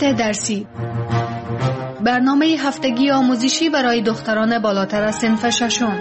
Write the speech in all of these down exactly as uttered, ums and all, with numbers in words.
مهارت درسی، برنامه هفتگی آموزشی برای دختران بالاتر از صنف ششم.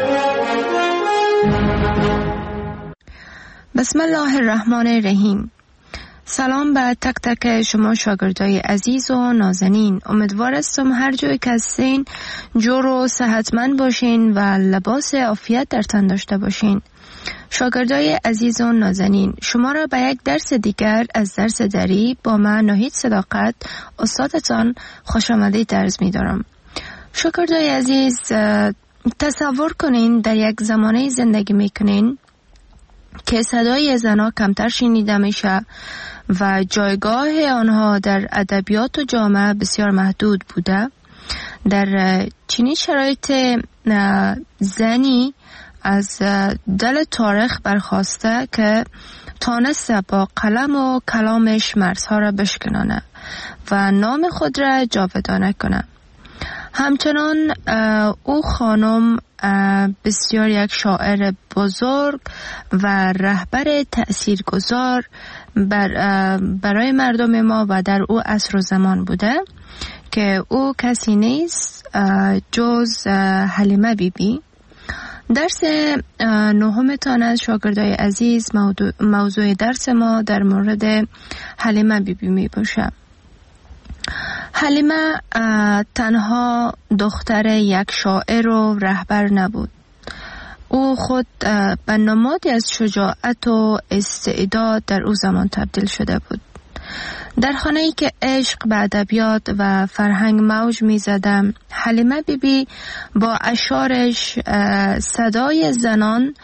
بسم الله الرحمن الرحیم. سلام به تک تک شما شاگردای عزیز و نازنین. امیدوار هستم هر جایی که هستین جور و صحتمند باشین و لباس عافیت در تن داشته باشین. شاگردای عزیز و نازنین، شما را به یک درس دیگر از درس دری با من ناهید صداقت استادتان خوش آمدید عرض می دارم. شاگردای عزیز، تصور کنین در یک زمانه زندگی می کنین که صدای زنها کمتر شنیده میشه و جایگاه آنها در ادبیات و جامعه بسیار محدود بوده. در چنین شرایط زنی از دل تاریخ برخواسته که تانسته با قلم و کلامش مرزها را بشکنانه و نام خود را جاودانه کنه. همچنان او خانم بسیار یک شاعر بزرگ و رهبر تأثیرگذار بر برای مردم ما و در او عصر و زمان بوده که او کسی نیست جز حلیمه بی بی. درس نهم تان از شاگردای عزیز موضوع, موضوع درس ما در مورد حلیمه بی بی می باشه. حلیمه تنها دختر یک شاعر و رهبر نبود. او خود به نمادی از شجاعت و استعداد در او زمان تبدیل شده بود. در خانه‌ای که عشق به ادبیات و فرهنگ موج می‌زد، حلیمه بی بی با اشعارش صدای زنان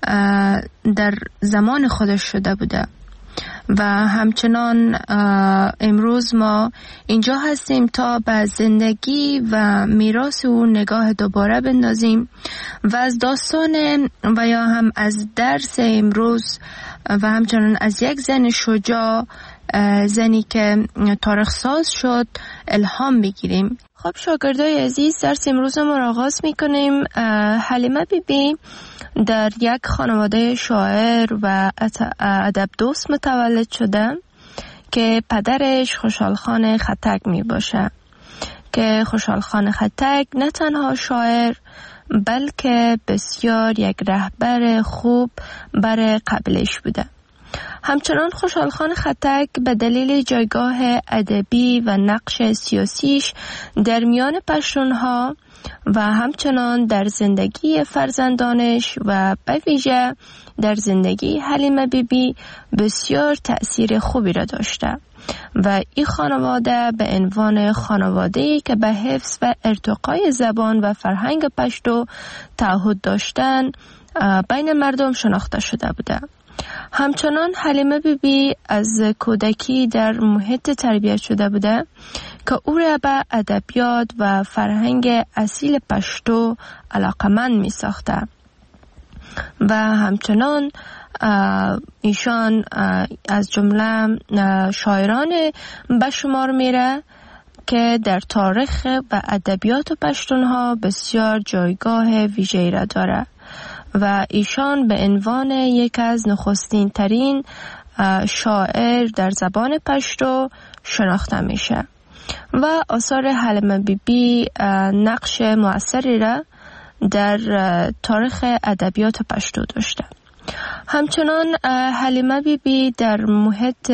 در زمان خودش شده بوده و همچنان امروز ما اینجا هستیم تا به زندگی و میراث او نگاه دوباره بندازیم و از داستان و یا هم از درس امروز و همچنان از یک زن شجاع، زنی که تاریخ ساز شد، الهام بگیریم. خب شاگردای عزیز، درس امروز ما را آغاز میکنیم. حلیمه بی بی در یک خانواده شاعر و ادب دوست متولد شده که پدرش خوشحال خان خطک می باشه که خوشحال خان خطک نه تنها شاعر بلکه بسیار یک رهبر خوب برای قبیله‌اش بوده. همچنان خوشحال خان خطک به دلیل جایگاه ادبی و نقش سیاسیش در میان پشتونها و همچنان در زندگی فرزندانش و به ویژه در زندگی حلیمه بی بی بسیار تأثیر خوبی را داشته و این خانواده به عنوان خانواده‌ای که به حفظ و ارتقای زبان و فرهنگ پشتو تعهد داشتن بین مردم شناخته شده بوده. همچنان حلیمه بی بی از کودکی در محیط تربیت شده بوده که او را به ادبیات و فرهنگ اصیل پشتو علاقمند می ساخته و همچنان ایشان از جمله شاعران به شمار میره که در تاریخ و ادبیات پشتونها بسیار جایگاه ویژه‌ای را داره و ایشان به عنوان یک از نخستین ترین شاعر در زبان پشتو شناخته میشه و آثار حلیمه بی بی نقش مؤثری را در تاریخ ادبیات پشتو داشته. همچنان حلیمه بی بی در محیط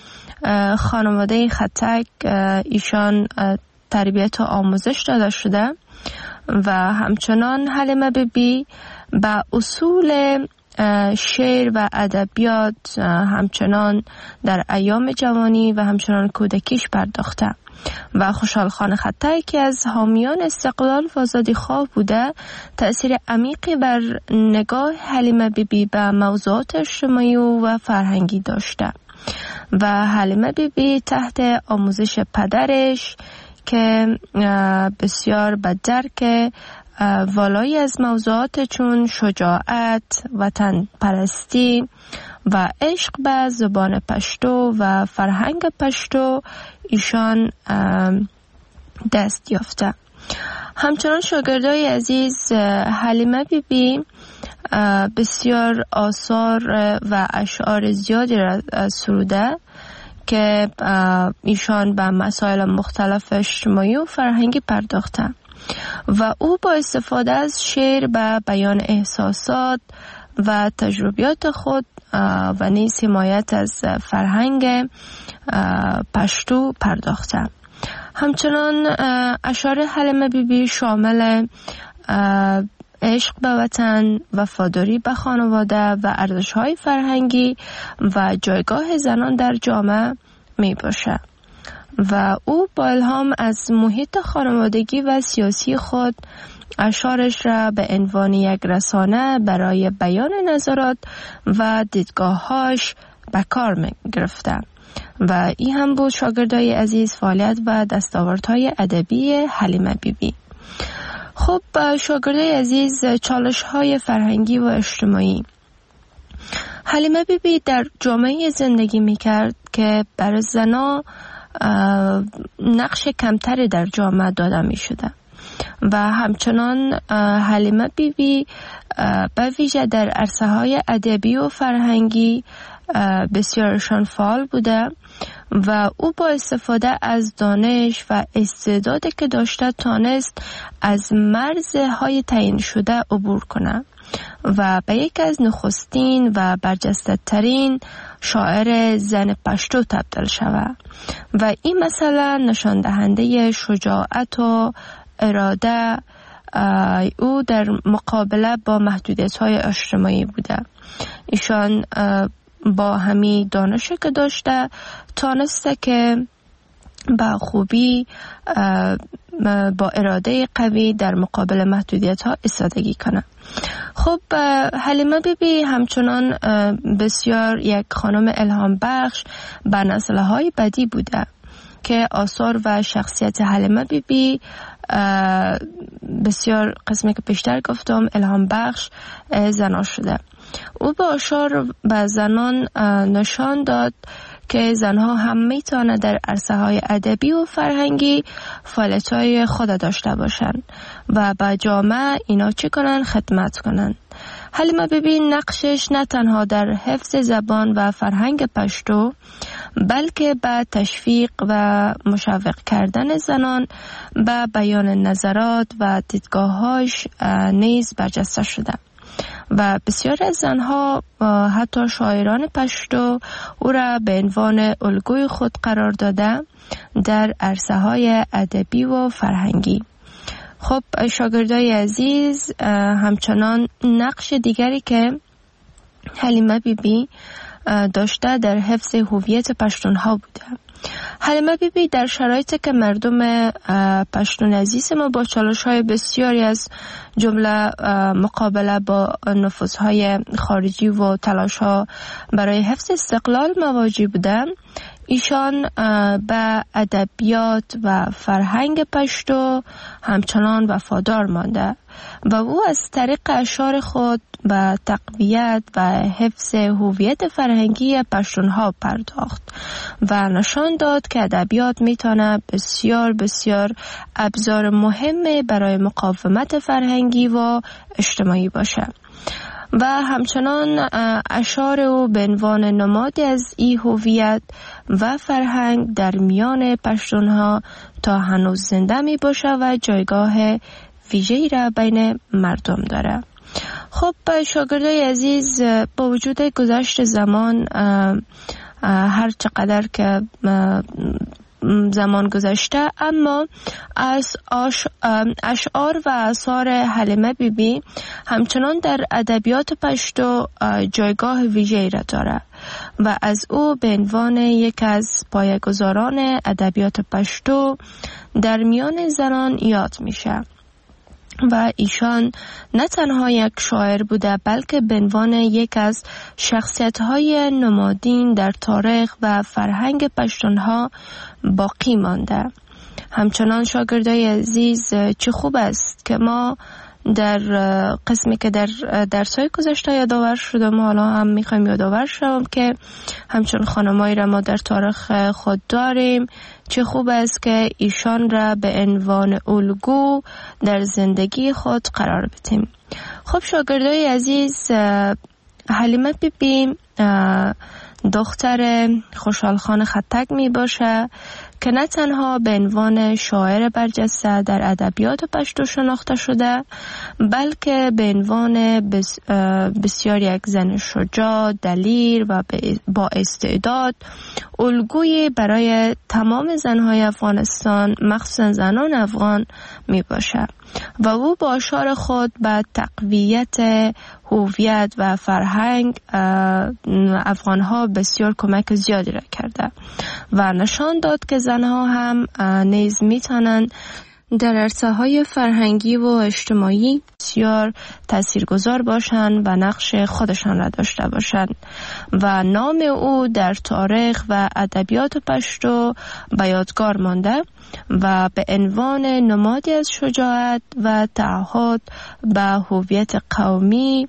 خانواده خطک ایشان تربیت و آموزش داده شده و همچنان حلیمه بی بی با اصول شعر و ادبیات همچنان در ایام جوانی و همچنان کودکیش پرداخته و خوشحال خان خطک که از حامیان استقلال و آزادی خواه بوده تأثیر عمیقی بر نگاه حلیمه بی بی به موضوعات اجتماعی و فرهنگی داشته و حلیمه بی بی تحت آموزش پدرش که بسیار به درک والایی از موضوعات چون شجاعت، وطن پرستی و عشق به زبان پشتو و فرهنگ پشتو ایشان دست یافته. همچنان شاگردای عزیز، حلیمه بی بی بسیار آثار و اشعار زیادی را سروده که ایشان به مسائل مختلف اجتماعی و فرهنگی پرداختند و او با استفاده از شعر به بیان احساسات و تجربیات خود و نیز حمایت از فرهنگ پشتو پرداخته. همچنان اشعار حلیمه بی بی شامل عشق به وطن، وفاداری به خانواده و ارزش‌های فرهنگی و جایگاه زنان در جامعه می باشه و او با الهام از محیط خانوادگی و سیاسی خود اشعارش را به عنوان یک رسانه برای بیان نظرات و دیدگاه‌هاش به کار می گرفته و این هم بود شاگردای عزیز فعالیت و دستاوردهای ادبی حلیمه بی بی. خب شاگردای عزیز، چالش‌های فرهنگی و اجتماعی. حلیمه بی بی در جامعه زندگی می‌کرد که برای زن‌ها نقش کمتری در جامعه داده می‌شده و همچنان حلیمه بی بی به ویژه در عرصه‌های ادبی و فرهنگی بسیارشان فعال بوده و او با استفاده از دانش و استعدادی که داشته تانست از مرزهای تعیین شده عبور کنه و به یک از نخستین و برجسته ترین شاعر زن پشتو تبدیل شود و این مثلا نشان دهنده شجاعت و اراده او در مقابله با محدودیت‌های اجتماعی بوده. ایشان با همین دانشی که داشته تانسته که با خوبی با اراده قوی در مقابل محدودیت‌ها ایستادگی کنه. خب حلیمه بی بی همچنان بسیار یک خانم الهام بخش به نسل‌های بعدی بوده که آثار و شخصیت حلیمه بی بی بسیار قسمی که پیشتر گفتم الهام بخش زنان شده. او با اشعار به زنان نشان داد که زنها هم میتونه در عرصه های ادبی و فرهنگی فعالیت های خود داشته باشند و به جامعه اینا چی کنن؟ خدمت کنن. حلیمه بی بی نقشش نه تنها در حفظ زبان و فرهنگ پشتو بلکه به تشویق و مشوق کردن زنان به بیان نظرات و دیدگاه‌هاش نیز برجسته شده و بسیار از زنها حتی شاعران پشتو او را به عنوان الگوی خود قرار داده در عرصه های ادبی و فرهنگی. خب شاگردای عزیز، همچنان نقش دیگری که حلیمه بی بی داشته در حفظ هویت پشتونها بوده. حلیمه بی بی در شرایطی که مردم پشتون عزیز ما با چالش‌های بسیاری از جمله مقابله با نفوذهای خارجی و تلاش‌ها برای حفظ استقلال مواجه بودند، ایشان به ادبیات و فرهنگ پشتو همچنان وفادار مانده و او از طریق اشعار خود به تقویت و حفظ هویت فرهنگی پشتونها پرداخت و نشان داد که ادبیات میتونه بسیار بسیار ابزار مهمی برای مقاومت فرهنگی و اجتماعی باشه و همچنان اشعار او به عنوان نمادی از این هویت و فرهنگ در میان پشتونها تا هنوز زنده می باشه و جایگاه ویژه‌ای را بین مردم داره. خب شاگردای عزیز، با وجود گذشت زمان، هر چقدر که زمان گذشته، اما از اشعار و آثار حلیمه بی بی همچنان در ادبیات پشتو جایگاه ویژه‌ای را دارد و از او به عنوان یک از پایه‌گذاران ادبیات پشتو در میان زنان یاد میشه و ایشان نه تنها یک شاعر بوده بلکه به عنوان یک از شخصیت‌های نمادین در تاریخ و فرهنگ پشتونها باقی مانده. همچنان شاگردای عزیز، چه خوب است که ما در قسمی که در درس‌های گذشته یادآور شدم، حالا هم میخوایم یادآور شوم که همچون خانمایی را ما در تاریخ خود داریم. چه خوب است که ایشان را به عنوان الگو در زندگی خود قرار بدیم. خب شاگردای عزیز، حلیمه بی بی دختر خوشحال خان خطک می باشه که نه تنها به عنوان شاعر برجسته در ادبیات پشتو شناخته شده، بلکه به عنوان بس بسیار یک زن شجاع، دلیر و با استعداد، الگوی برای تمام زنهای افغانستان، مخصوصا زنان افغان می باشه و او با اشعار خود به تقویت هویت و فرهنگ افغانها بسیار کمک زیادی را کرده و نشان داد که زنها هم نیز میتونن در عرصه‌های فرهنگی و اجتماعی بسیار تاثیرگذار باشند و نقش خودشان را داشته باشند و نام او در تاریخ و ادبیات پشتو به یادگار مانده و به عنوان نمادی از شجاعت و تعهد به هویت قومی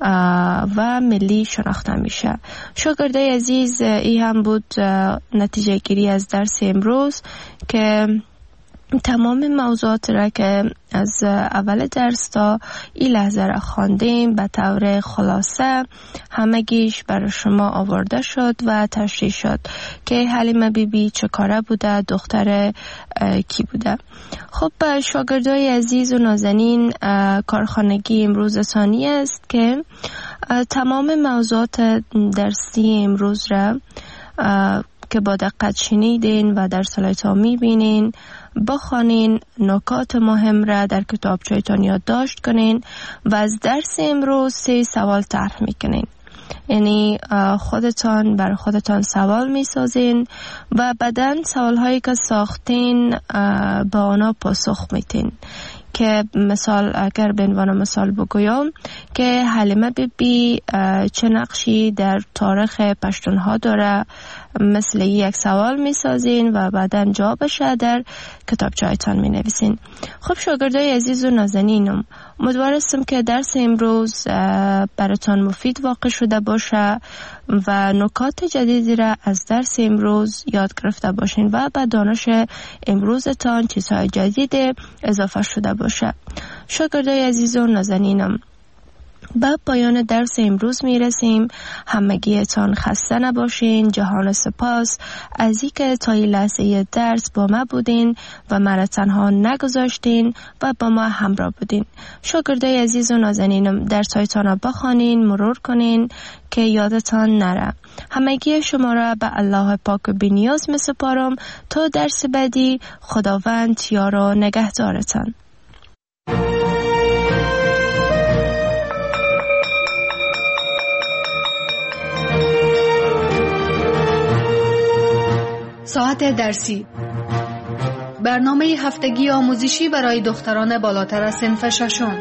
و ملی شناخته میشه. شاگرده عزیز، ای هم بود نتیجه گیری از درس امروز که تمام موضوعات را که از اول درس تا این لحظه را خواندیم به طور خلاصه همگیش برای شما آورده شد و تشریح شد که حلیمه بی بی چه کاره بوده، دختر کی بوده. خب شاگردای عزیز و نازنین، کارخانگی امروز ثانی است که تمام موضوعات درسی امروز را که با دقت شنیدین و در سلایت‌ها می‌بینین بخوانین، نکات مهم را در کتابچه‌تان یادداشت کنین و از درس امروز سه سوال طرح میکنین. یعنی خودتان بر خودتان سوال میسازین و بعداً سوال‌هایی که ساختین به آنها پاسخ میتین. که مثال اگر به عنوان مثال بگویم که حلیمه بی بی چه نقشی در تاریخ پشتونها داره، مثل یک سوال می سازین و بعدا جوابش در کتابچه‌تان می نویسین. خب شاگردای عزیز و نازنینم، امیدوارم که درس امروز براتان مفید واقع شده باشه و نکات جدیدی را از درس امروز یاد گرفته باشین و به دانش امروزتان چیزهای جدید اضافه شده باشه. شاگردای عزیز و نازنینم، به پایان درس امروز می رسیم. همگیتان خسته نباشین. جهان سپاس از اینکه تا این لحظه درس با ما بودین و مرا تنها نگذاشتین و با ما همراه بودین. شاگردای عزیز و نازنینم، درسایتان را بخوانین، مرور کنین که یادتان نره. همگی شما را به الله پاک و بی‌نیاز می سپارم تا درس بعدی. خداوند یار و نگهدارتان. ساعت درسی، برنامه هفتگی آموزشی برای دختران بالاتر از صنف ششم.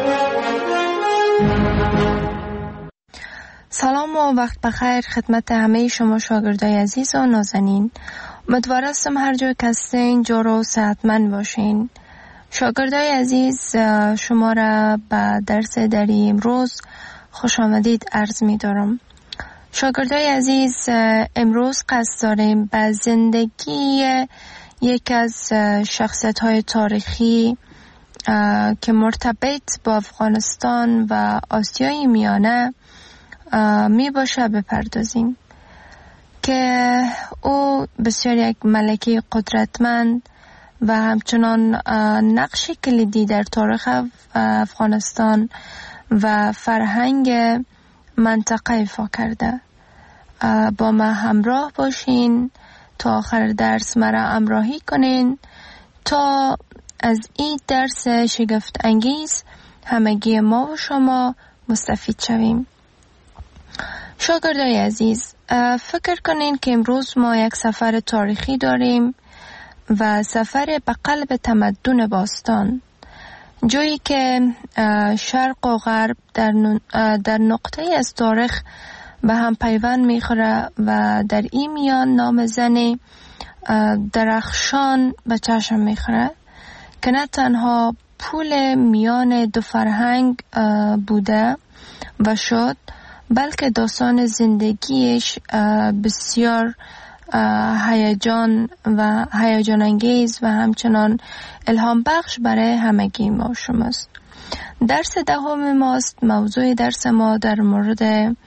سلام و وقت بخیر خدمت همه شما شاگردای عزیز و نازنین. امیدوار هستم هر جای که هستین جور و صحتمند باشین. شاگردای عزیز، شما را به درس دری امروز خوش آمدید عرض می دارم. شاگردای عزیز، امروز قصد داریم به زندگی یک از شخصیت‌های تاریخی که مرتبط با افغانستان و آسیای میانه می باشه بپردازیم که او بسیار یک ملکه قدرتمند و همچنان نقش کلیدی در تاریخ افغانستان و فرهنگ منطقه ایفا کرده. با ما همراه باشین تا آخر درس مرا همراهی کنین تا از این درس شگفت انگیز همگی ما و شما مستفید شویم. شاگردای عزیز، فکر کنین که امروز ما یک سفر تاریخی داریم و سفر به قلب تمدن باستان، جایی که شرق و غرب در در نقطه از تاریخ به هم پیوند میخوره و در این میان نام زن درخشان به چشم میخوره که نه تنها پول میان دو فرهنگ بوده و شد، بلکه داستان زندگیش بسیار هیجان و هیجان انگیز و همچنان الهام بخش برای همگی ما شماست. درس دهم ماست. موضوع درس ما در مورد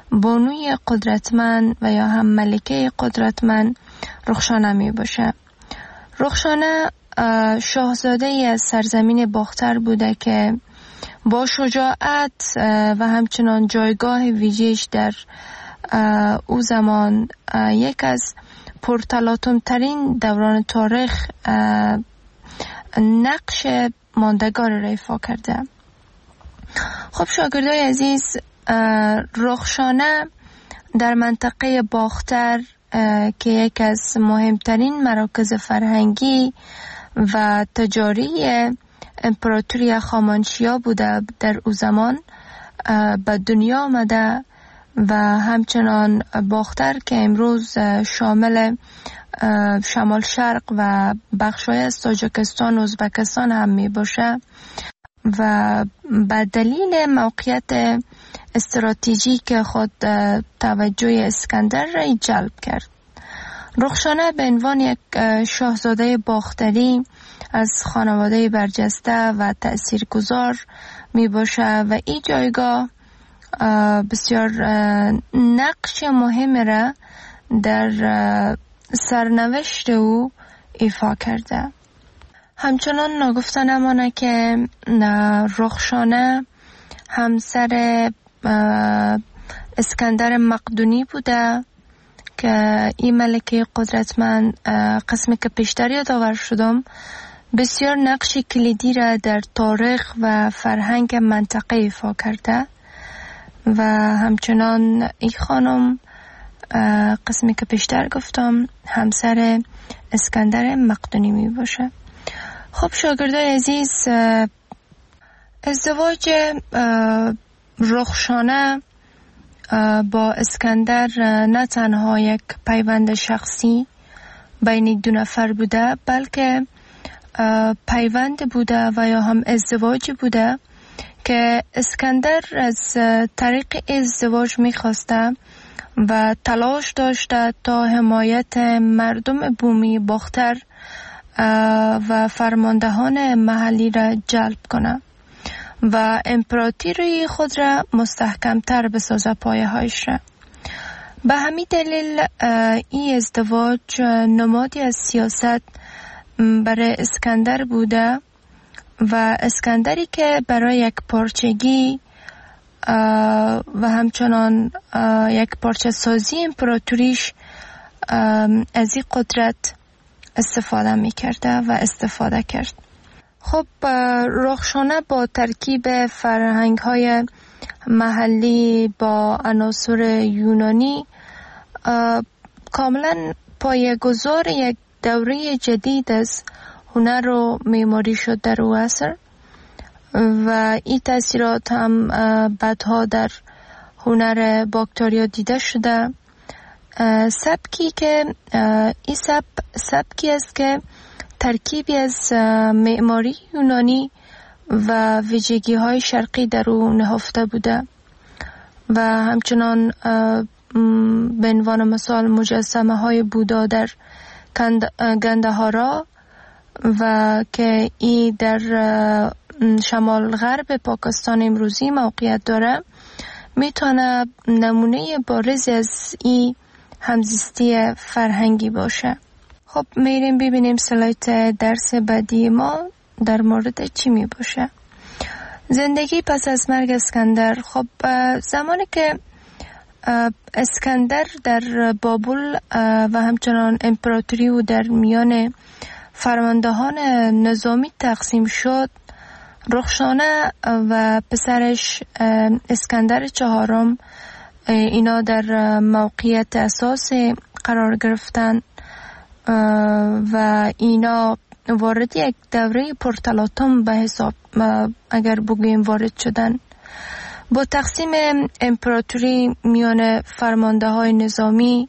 بانوی قدرتمند و یا هم ملکه قدرتمند رخشانه می باشه. رخشانه شاهزاده ای از سرزمین باختر بوده که با شجاعت و همچنان جایگاه ویژه‌اش در او زمان یک از پرتلاطم ترین دوران تاریخ نقش ماندگار را ایفا کرده. خب شاگردای عزیز، رخشانه در منطقه باختر که یک از مهمترین مراکز فرهنگی و تجاری امپراتوری هخامنشیا بوده در او زمان به دنیا آمده و همچنان باختر که امروز شامل شمال شرق و بخشای از تاجیکستان و ازبکستان هم می باشه و به دلیل موقعیت استراتژیک خود توجه اسکندر را جلب کرد. رخشانه به عنوان یک شاهزاده باختری از خانواده برجسته و تأثیرگذار می باشه و این جایگاه بسیار نقش مهم را در سرنوشت او ایفا کرده. همچنان نگفته نمانه که رخشانه همسر اسکندر مقدونی بوده که این ملکه قدرتمند قسمی که پیشتر یادآور شدم بسیار نقش کلیدی را در تاریخ و فرهنگ منطقه ایفا کرده و همچنان این خانم قسمی که پیشتر گفتم همسر اسکندر مقدونی می باشه. خب شاگردای عزیز، ازدواج رخشانه با اسکندر نه تنها یک پیوند شخصی بین دو نفر بوده، بلکه پیوند بوده و یا هم ازدواج بوده که اسکندر از طریق ازدواج میخواسته و تلاش داشته تا حمایت مردم بومی باختر و فرماندهان محلی را جلب کنه و امپراتوری خود را مستحکمتر بسازه پایه هایش را. به همین دلیل این ازدواج نمادی از سیاست برای اسکندر بوده و اسکندری که برای یک پارچگی و همچنان یک پارچه سازی امپراتوریش از این قدرت استفاده می کرده و استفاده کرد. خب رخشانه با ترکیب فرهنگ های محلی با عناصر یونانی کاملا پایه‌گذار یک دوره جدید از هنر و معماری شد در او عصر و این تاثیرات هم بعدها در هنر باکتریا دیده شده. سبکی که این سب سبکی است که ترکیبی از معماری یونانی و ویژگی های شرقی در او نهفته بوده و همچنان به عنوان مثال مجسمه های بودا در گندهارا و که این در شمال غرب پاکستان امروزی موقعیت داره میتونه نمونه بارزی از این همزیستی فرهنگی باشه. خب میریم ببینیم سلایت درس بعدی ما در مورد چی می باشه. زندگی پس از مرگ اسکندر. خب زمانی که اسکندر در بابل و همچنان امپراتوری و در میان فرماندهان نظامی تقسیم شد، رخشانه و پسرش اسکندر چهارم اینا در موقعیت اساسی قرار گرفتن و اینا وارد یک دوره پرتلاطم به حساب اگر بگوییم وارد شدن. با تقسیم امپراتوری میان فرمانده های نظامی،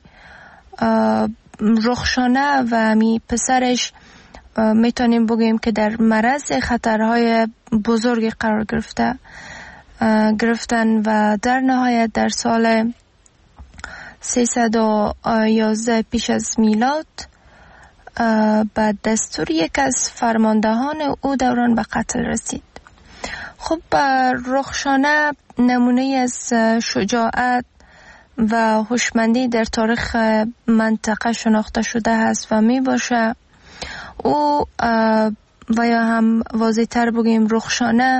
رخشانه و می پسرش میتونیم بگوییم که در معرض خطرهای بزرگی قرار گرفته گرفتن و در نهایت در سال سیصد و یازده پیش از میلاد به دستور یک از فرماندهان او دوران به قتل رسید. خب رخشانه نمونه از شجاعت و هوشمندی در تاریخ منطقه شناخته شده است و می باشه. او و یا هم واضح تر بگیم رخشانه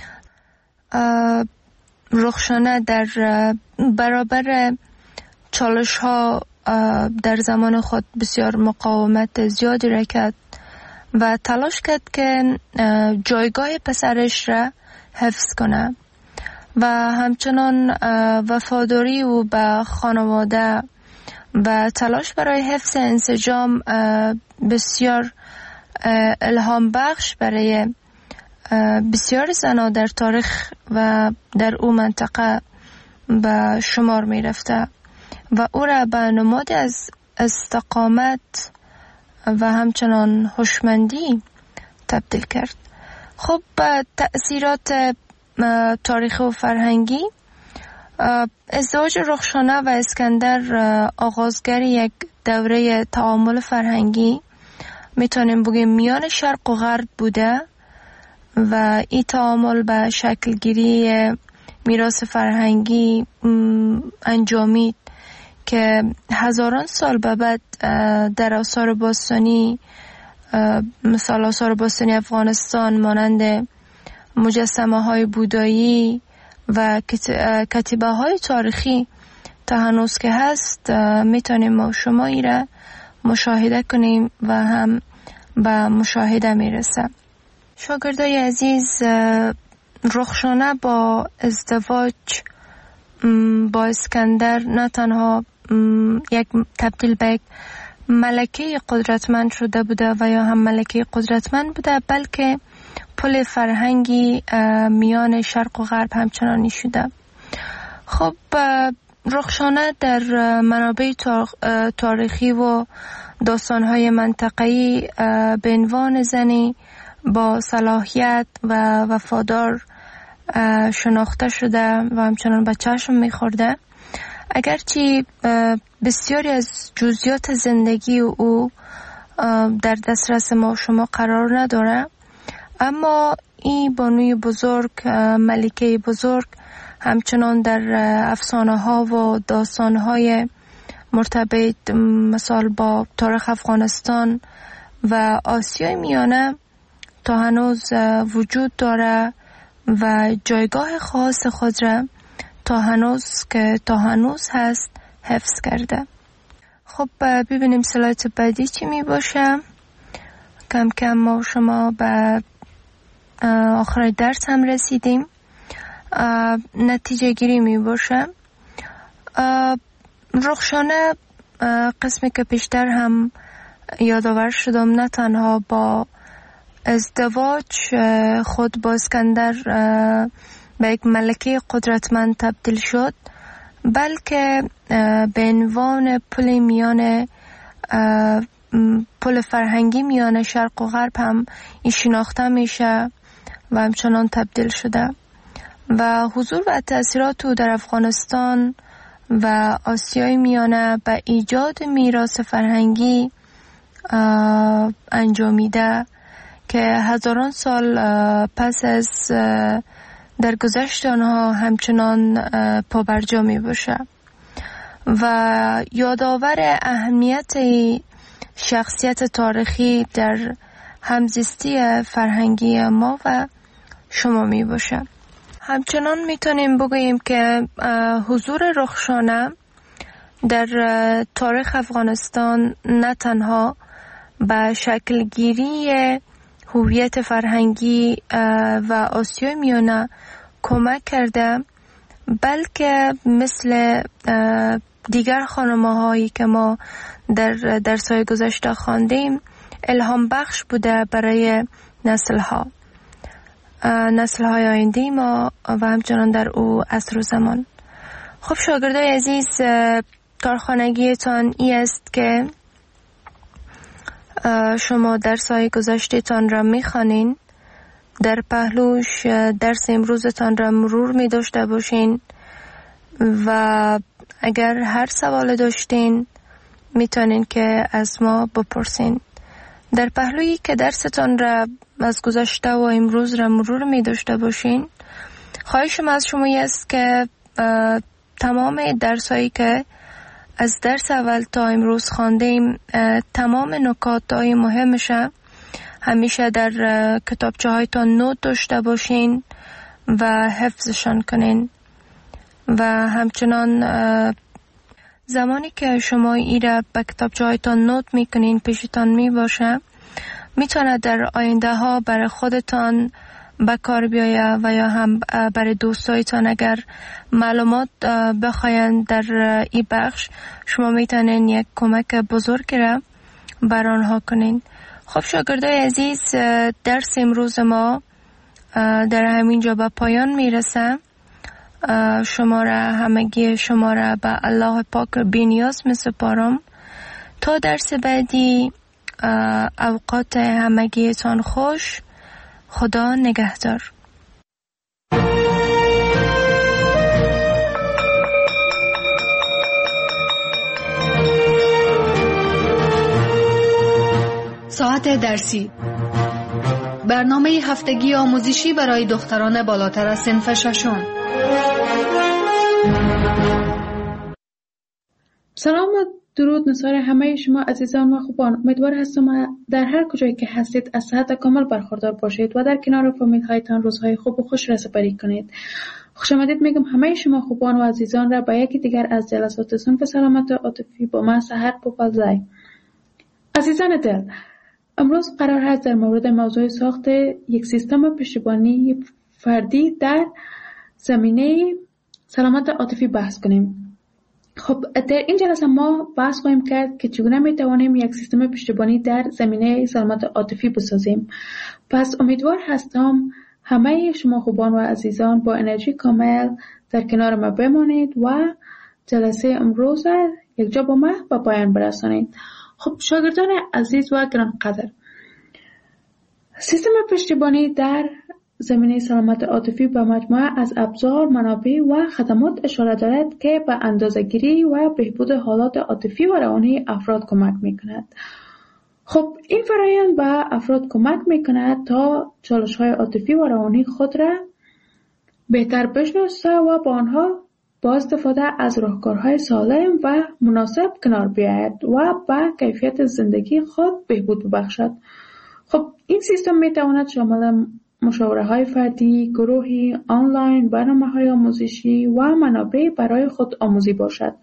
رخشانه در برابر چالش ها در زمان خود بسیار مقاومت زیادی را کرد و تلاش کرد که جایگاه پسرش را حفظ کنه و همچنان وفاداری او به خانواده و تلاش برای حفظ انسجام بسیار الهام بخش برای بسیار زنها در تاریخ و در او منطقه به شمار می رفته و او را به نماد از استقامت و همچنان هوشمندی تبدیل کرد. خب تأثیرات تاریخی و فرهنگی، ازدواج رخشانه و اسکندر آغازگر یک دوره تعامل فرهنگی میتونیم بگیم میان شرق و غرب بوده و این تعامل به شکل گیری میراث فرهنگی انجامید که هزاران سال به بعد در آثار باستانی، مثال آثار باستانی افغانستان مانند مجسمه های بودایی و کتیبه های تاریخی تا هنوز که هست میتونیم ما شما ای را مشاهده کنیم و هم به مشاهده میرسه. شاگردای عزیز، رخشانه با ازدواج با اسکندر نه تنها یک تبدیل به یک ملکه قدرتمند شده بوده و یا هم ملکه قدرتمند بوده، بلکه پل فرهنگی میان شرق و غرب همچنانی شده. خب رخشانه در منابع تاریخی و داستان‌های منطقه‌ای به عنوان زنی با صلاحیت و وفادار شناخته شده و همچنان به چشم می‌خورده. اگرچه بسیاری از جزئیات زندگی او در دسترس ما شما قرار نداره، اما این بانوی بزرگ، ملکه بزرگ، همچنان در افسانه ها و داستان های مرتبط مثال با تاریخ افغانستان و آسیای میانه تا هنوز وجود داره و جایگاه خاص خود را تا هنوز که تا هنوز هست حفظ کرده. خب ببینیم سلایت بعدی چی می باشه. کم کم ما شما به آخر درس هم رسیدیم. نتیجه گیری می باشه. رخشانه قسمی که پیشتر هم یادآور شدم نه تنها با ازدواج خود با اسکندر به یک ملکه قدرتمند تبدیل شد، بلکه به عنوان پل میان پل فرهنگی میان شرق و غرب هم این شناخته میشه و همچنان تبدیل شده و حضور و تأثیرات او در افغانستان و آسیای میانه به ایجاد میراث فرهنگی انجامیده که هزاران سال پس از در گذشت آنها همچنان پابرجا می باشه و یادآور اهمیت شخصیت تاریخی در همزیستی فرهنگی ما و شما می باشه. همچنان میتونیم بگوییم که حضور رخشانه در تاریخ افغانستان نه تنها به شکل گیری هویت فرهنگی و آسیای میانه کمک کرده، بلکه مثل دیگر خانم‌ها هایی که ما در درس‌های گذشته خواندیم الهام بخش بوده برای نسل‌ها نسل‌های آینده ما و همچنان در او عصر و زمان. خب شاگردای عزیز، کارخانگیتان ای است که شما درس‌های گذشته‌تان را می‌خوانین، در پهلوش درس امروزتان را مرور می داشته باشین و اگر هر سوال داشتین میتونین که از ما بپرسین. در پهلویی که درستان را از گذشته و امروز را مرور می داشته باشین، خواهشم از شما است که تمام درسایی که از درس اول تا امروز خواندیم، تمام نکاتای مهمش همیشه در کتابچه هایتان نوت داشته باشین و حفظشان کنین. و همچنان زمانی که شما ایره به کتابچه هایتان نوت میکنین پیشتان می باشه، میتونه در آینده ها برای خودتان به کار بیایه و یا هم برای دوستایتان اگر معلومات بخواین در این بخش، شما میتونین یک کمک بزرگی را بر آنها کنین. خب شاگردای عزیز، درس امروز ما در همین جا به پایان میرسه. شما را همگی شما را به الله پاک بی‌نیاز میسپارم. تا درس بعدی، اوقات همگیتان خوش. خدا نگهدار. ساعت درسی، برنامه هفتگی آموزشی برای دختران بالاتر از صنف ششم. سلام و درود نثار همه شما عزیزان و خوبان. امیدوار هستم در هر کجایی که هستید از صحت کامل برخوردار باشید و در کنار فامیل هایتان روزهای خوب و خوش را سپری کنید. خوش آمدید میگم همه شما خوبان و عزیزان را به یکی دیگر از جلسات صنف سلامت عاطفی با من سحر پوپلزای. عزیزان دل، امروز قرار هست در مورد موضوع ساخت یک سیستم پشتیبانی فردی در زمینه سلامت عاطفی بحث کنیم. خب در این جلسه ما بحث خواهیم کرد که چگونه میتوانیم یک سیستم پشتیبانی در زمینه سلامت عاطفی بسازیم. پس امیدوار هستم همه شما خوبان و عزیزان با انرژی کامل در کنار ما بمانید و جلسه امروز یک جا با ما به پایان برسانید. خب شاگردان عزیز و گرانقدر، سیستم پشتیبانی در زمینه سلامت عاطفی به مجموعه از ابزار، منابع و خدمات اشاره دارد که به اندازه‌گیری و بهبود حالات عاطفی و روانی افراد کمک می‌کند. خب این فرآیند به افراد کمک می‌کند تا چالش‌های عاطفی و روانی خود را بهتر بشناسه و با آنها با استفاده از راهکارهای سالم و مناسب کنار بیاید و به کیفیت زندگی خود بهبود ببخشد. خب این سیستم می‌تواند شامل مشاوره‌های فردی، گروهی، آنلاین، برنامه‌های آموزشی و منابع برای خود آموزی باشد.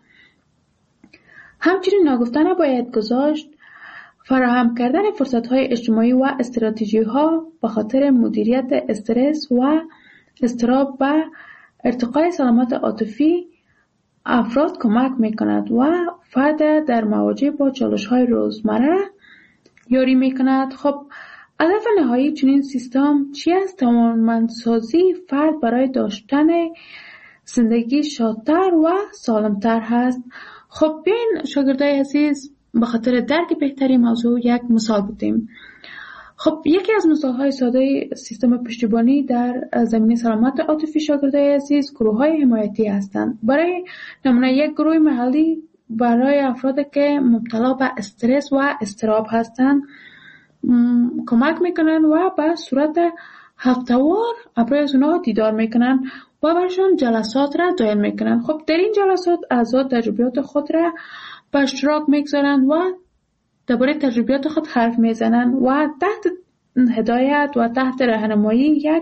همچنین ناگفته نباید گذاشت فراهم کردن فرصت‌های اجتماعی و استراتژی‌ها به خاطر مدیریت استرس و اضطراب و ارتقای سلامت عاطفی افراد کمک می‌کند و فرد در مواجه با چالش‌های روزمره یاری می‌کند. خب هدف نهایی چنین سیستم چی است؟ توانمندسازی فرد برای داشتن زندگی شادتر و سالمتر هست. خب بیاین شاگردای عزیز به خاطر درک بهتری موضوع یک مثال بدیم. خب یکی از مثال‌های ساده سیستم پشتیبانی در زمینه سلامت عاطفی شاگردای عزیز گروه‌های حمایتی هستند. برای نمونه یک گروه محلی برای افرادی که مبتلا به استرس و اضطراب هستند کمک میکنن و به صورت هفته‌وار برای اونها دیدار میکنن و برشان جلسات را دایر میکنن. خب در این جلسات اعضا تجربیات خود را به اشتراک میگذارن و درباره تجربیات خود حرف میزنن و تحت هدایت و تحت راهنمایی یک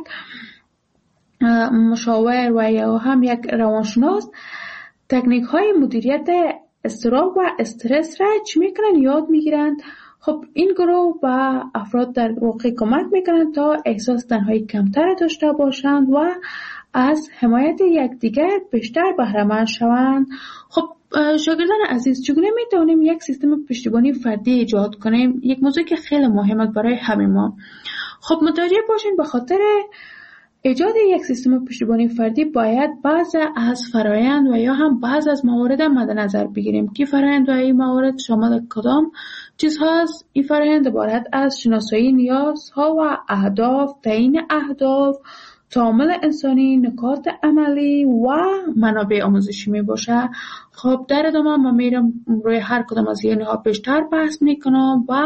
مشاور و یا هم یک روانشناس تکنیک های مدیریت اضطراب و استرس را چی میکنن یاد میگیرند. خب این گروه به افراد در واقع کمک میکنند تا احساس تنهایی کمتر داشته باشند و از حمایت یکدیگر بیشتر بهره مند شوند. خب شاگردان عزیز، چگونه میتونیم یک سیستم پشتیبانی فردی ایجاد کنیم؟ یک موضوع که خیلی مهمه برای همه ما. خب متوجه باشین به خاطر ایجاد یک سیستم پشتیبانی فردی باید بعض از فرآیند و یا هم بعض از موارد مد نظر بگیریم که فرآیند و این موارد شامل کدام چیز هست. این فرآیند عبارت از شناسایی نیازها و اهداف، تعیین اهداف، تعامل انسانی، نکات عملی و منابع آموزشی می باشه. خب در ادامه ما میرم روی هر کدام از اینها بیشتر بحث میکنم و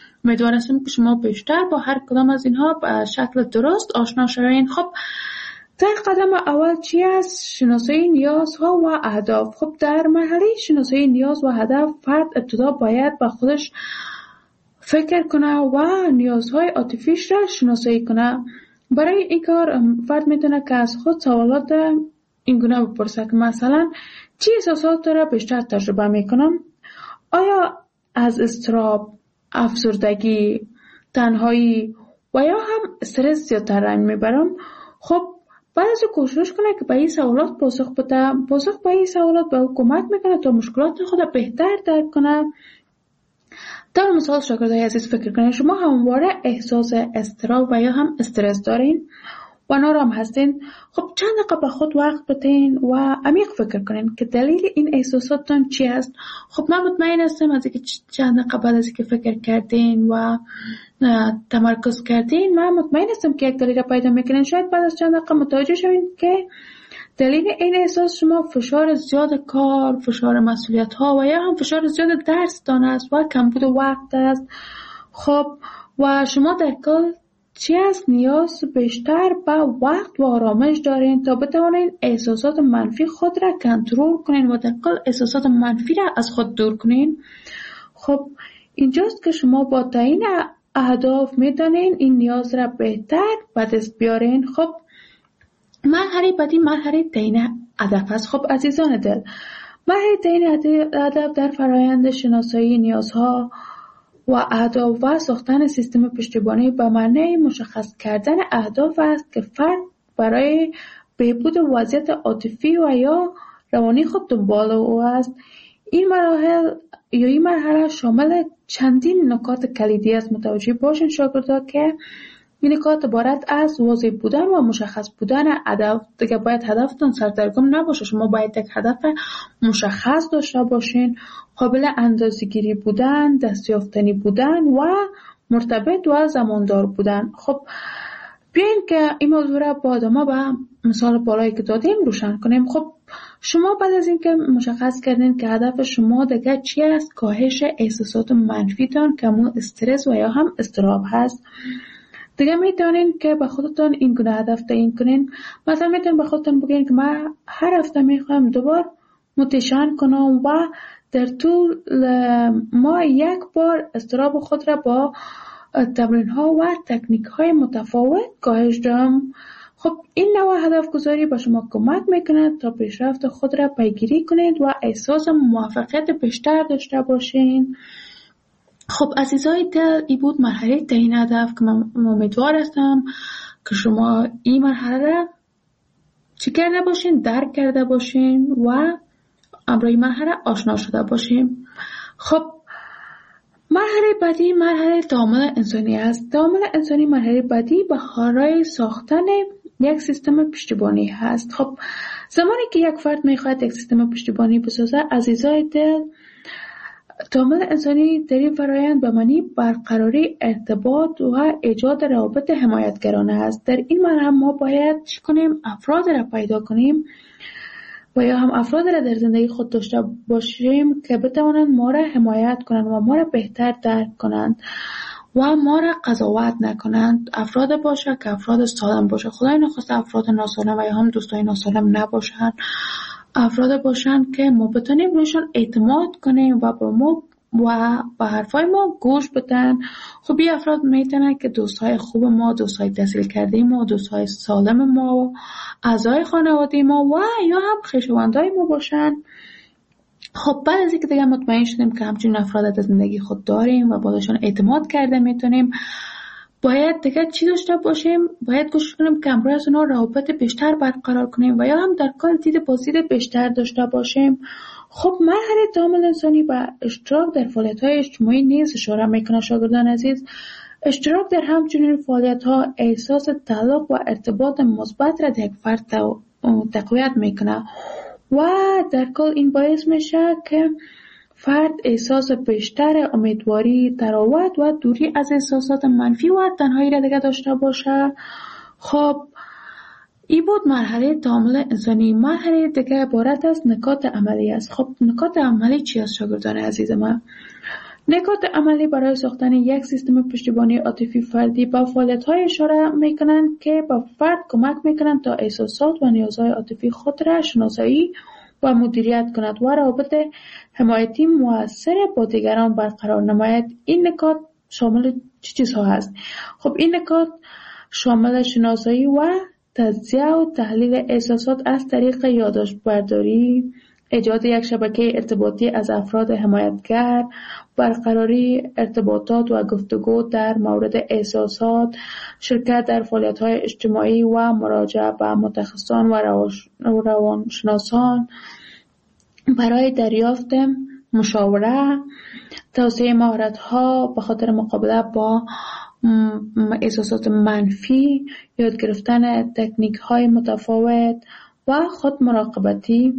امیدوارم که شما بیشتر با هر کدام از اینها به شکل درست آشنا شوین. خب در قدم اول چی است؟ شناسایی نیازها و اهداف. خب در مرحله شناسایی نیاز و هدف فرد ابتدا باید با خودش فکر کنه و نیازهای عاطفیش را شناسایی کنه. برای این کار فرد میتونه که از خود سوالات این گونه بپرسه که مثلا چی احساسات را بیشتر تجربه میکنم؟ آیا از اضطراب، افسردگی، تنهایی و یا هم استرس زیادتر رنج میبرم؟ خب بعد از کوشش کنه که به این سوالات پاسخ بده. پاسخ به این سوالات به او کمک میکنه تا مشکلات خود بهتر درک کنه. در مثال شاگردای عزیز فکر کنید شما همواره احساس اضطراب و یا هم استرس دارین و نارام هستین. خب چند دقیقه به خود وقت بدین و عمیق فکر کنین که دلیل این احساساتتان چی است. خب من مطمئن هستم از اینکه چند دقیقه بعد از اینکه فکر کردین و تمرکز کردین، من مطمئن هستم که یک دلیل را پیدا میکنین. شاید بعد از چند دقیقه متوجه شوین که دلیل این احساس شما فشار زیاد کار، فشار مسئولیت ها و یا هم فشار زیاد درس دان است و کمبود وقت است. خب و شما در کل چی است؟ نیاز بیشتر به وقت و آرامش دارین تا بتوانین احساسات منفی خود را کنترل کنین و در کل احساسات منفی را از خود دور کنین. خب اینجاست که شما با تعیین اهداف میتونین این نیاز را بهتر به دست بیارین. خب مرحله بعدی مرحله تعیین هدف است. خب عزیزان دل، مرحله تعیین هدف در فرایند شناسایی نیازها و اهداف و ساختن سیستم پشتیبانی به معنی مشخص کردن اهداف است که فرد برای بهبود وضعیت عاطفی و یا روانی خود دنبال او است. این مراحل یا این مرحله شامل چندین نکات کلیدی است. متوجه باشین شاگردا که این نکات عبارت از واضح بودن و مشخص بودن هدف. دیگه باید هدفتون سردرگم نباشه. شما باید یک هدف مشخص داشته باشین، قابل اندازه‌گیری بودن، دستیافتنی بودن و مرتبط و زماندار بودن. خب بیاین که این موضوع را با ادامه به مثال بالایی که دادیم روشن کنیم. خب شما بعد از اینکه مشخص کردین که هدف شما دیگه چی است، کاهش احساسات منفیتان که همون استرس و یا هم اضطراب هست، دیگه میتونین که به خودتون این گونه هدف تعیین کنین. مثلا میتونین به خودتون بگین که من هر هفته میخوام دوبار موتیشن کنم و در طول ما یک بار اضطراب خود را با تمرین ها و تکنیک های متفاوت کاهش دهم. خب این نوع هدف گذاری به شما کمک میکنه تا پیشرفت خود را پیگیری کنید و احساس موفقیت بیشتر داشته باشین. خب عزیزای دل، این بود مرحله تعیین هدف که من امیدوار هستم که شما این مرحله را چی کرده باشین، درک کرده باشین و امروی مرحله آشنا شده باشین. خب مرحله بعدی مرحله تعامل انسانی است. تعامل انسانی مرحله بعدی به برای ساختن یک سیستم پشتیبانی هست. خب زمانی که یک فرد میخواد یک سیستم پشتیبانی بسازه، عزیزای دل، تعامل انسانی در این فرایند به معنی برقراری ارتباط و ایجاد روابط حمایتگرانه است. در این مرحله ما باید چی کنیم؟ افراد را پیدا کنیم و یا هم افراد را در زندگی خود داشته باشیم که بتوانند ما را حمایت کنند و ما را بهتر درک کنند و ما را قضاوت نکنند. افراد باشه که افراد سالم باشه. خدای نخواسته افراد ناسالم و یا هم دوستای ناسالم نباشند. افراد باشن که ما بتونیم روشان اعتماد کنیم و با ما و به حرفای ما گوش بدن. خب این افراد میتونن که دوستای خوب ما، دوستای تحصیل کرده ما، دوستای سالم ما، اعضای خانواده ما و یا هم خویشاوندای ما باشن. خب بعد از اینکه دیگه مطمئن شدیم که همچین افراد در زندگی خود داریم و باشون اعتماد کرده میتونیم، باید دیگه چی داشته باشیم؟ باید کوشش کنیم که همراه از اونا روابط بیشتر برقرار کنیم و یا هم در کار دید بازدید بیشتر داشته باشیم. خب مرحله تعامل انسانی با اشتراک در فعالیت‌های اجتماعی نیز اشاره میکنه شاگردان عزیز. اشتراک در همچنین فعالیت‌ها احساس تعلق و ارتباط مثبت را در یک فرد تقویت میکنه و در کل این باعث میشه که فرد احساس بیشتر امیدواری، تراوت و دوری از احساسات منفی و تنهایی را دیگه داشته باشه. خب این بود مرحله تعامل انسانی. مرحله دیگه عبارت از نکات عملی است. خب نکات عملی چی است شاگردان عزیز من؟ نکات عملی برای ساختن یک سیستم پشتیبانی عاطفی فردی با فعالیت‌های اشاره می‌کنند که با فرد کمک می‌کنند تا احساسات و نیازهای عاطفی خود را شناسایی و مدیریت کند و روابط حمایتی مؤثر با دیگران برقرار نماید. این نکات شامل چه چیزها هست؟ خب این نکات شامل شناسایی و تجزیه و تحلیل احساسات از طریق یادداشت برداری، ایجاد یک شبکه ارتباطی از افراد حمایتگر، برقراری ارتباطات و گفتگو در مورد احساسات، شرکت در فعالیت‌های اجتماعی و مراجعه به متخصصان و روانشناسان برای دریافت مشاوره، توسعه مهارت‌ها به خاطر مقابله با احساسات منفی، یاد گرفتن تکنیک‌های متفاوت و خود مراقبتی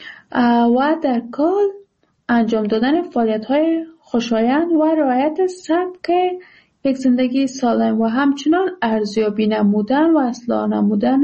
و در کل انجام دادن فعالیت‌های خوشایند و رعایت سبک یک زندگی سالم و همچنان ارزیابی نمودن و اصلاح نمودن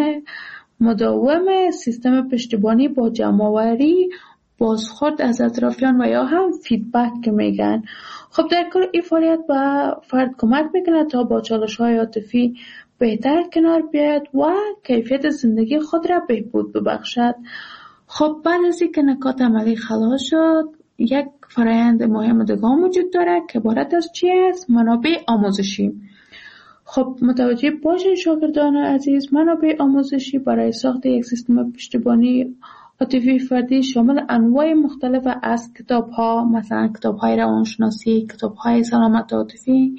مداوم سیستم پشتیبانی با جمع‌آوری بازخورد از اطرافیان و یا هم فیدبک که میگن. خب در کل این فعالیت به فرد کمک میکنه تا با چالش‌های عاطفی بهتر کنار بیاید و کیفیت زندگی خود را بهبود ببخشد. خب بعد از اینکه نکات عملی خلاص شد، یک فرآیند مهم دیگه وجود داره که عبارت از چی است؟ منابع آموزشی. خب متوجه باشین شاگردان عزیز، منابع آموزشی برای ساخت یک سیستم پشتیبانی عاطفی فردی شامل انواع مختلف از کتاب‌ها، مثلا کتاب‌های روانشناسی، کتاب‌های سلامت عاطفی،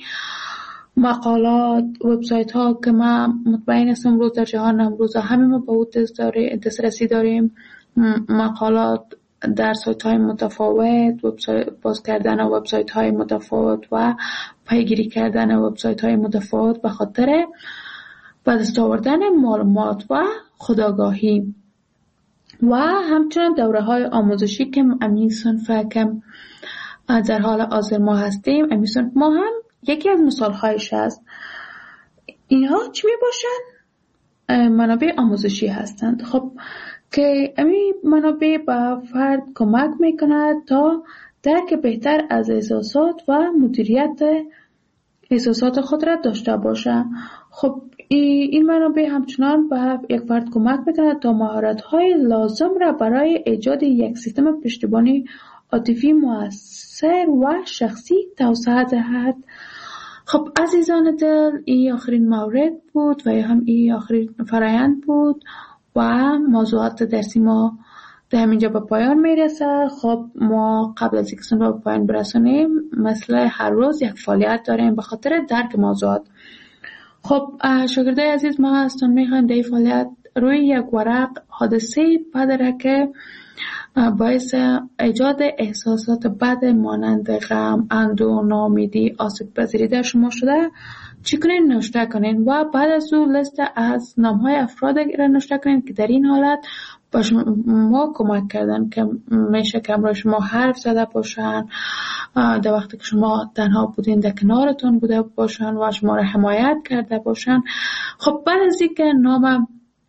مقالات، وبسایت‌ها که ما مطمئن هستم امروز در جهان امروز همه ما به اون دسترسی داریم، مقالات در سایت‌های متفاوت، وبسایت باز کردن وبسایت‌های متفاوت و پیگیری کردن وبسایت‌های متفاوت به خاطر به دست آوردن معلومات و خودآگاهی و همچنین دوره‌های آموزشی که امی صنف که در حال حاضر ما هستیم، امی صنف ما هم یکی از مثال‌هایش است. اینها چی میباشن؟ منابع آموزشی هستند. خب که امی منابع به فرد کمک میکند تا درک بهتر از احساسات و مدیریت احساسات خود را داشته باشه. خب این منابع همچنان به یک فرد کمک میکند تا مهارت‌های لازم را برای ایجاد یک سیستم پشتیبانی عاطفی مؤثر و شخصی توسعه دهد. خب عزیزان دل، این آخرین مورد بود و یا هم این آخرین فرآیند بود و موضوعات درسی ما در همینجا به پایان میرسه. خب ما قبل از اینکه به پایان برسونیم مثل هر روز یک فعالیت داریم به خاطر درک موضوعات. خب شاگردای عزیز، ما هستون میخوایم در این فعالیت روی یک ورق حادثه بدره که باعث ایجاد احساسات بد مانند غم، اندوه، ناامیدی، آسیب پذیری در شما شده چی کنین؟ نوشته کنین و بعد از اون لیست از نام‌های افراد را نوشته کنین که در این حالت با شما کمک کردن، که میشه که امروز شما حرف زده باشن، در وقتی که شما تنها بودین در کنارتون بوده باشن و شما را حمایت کرده باشن. خب بعد از اینکه نام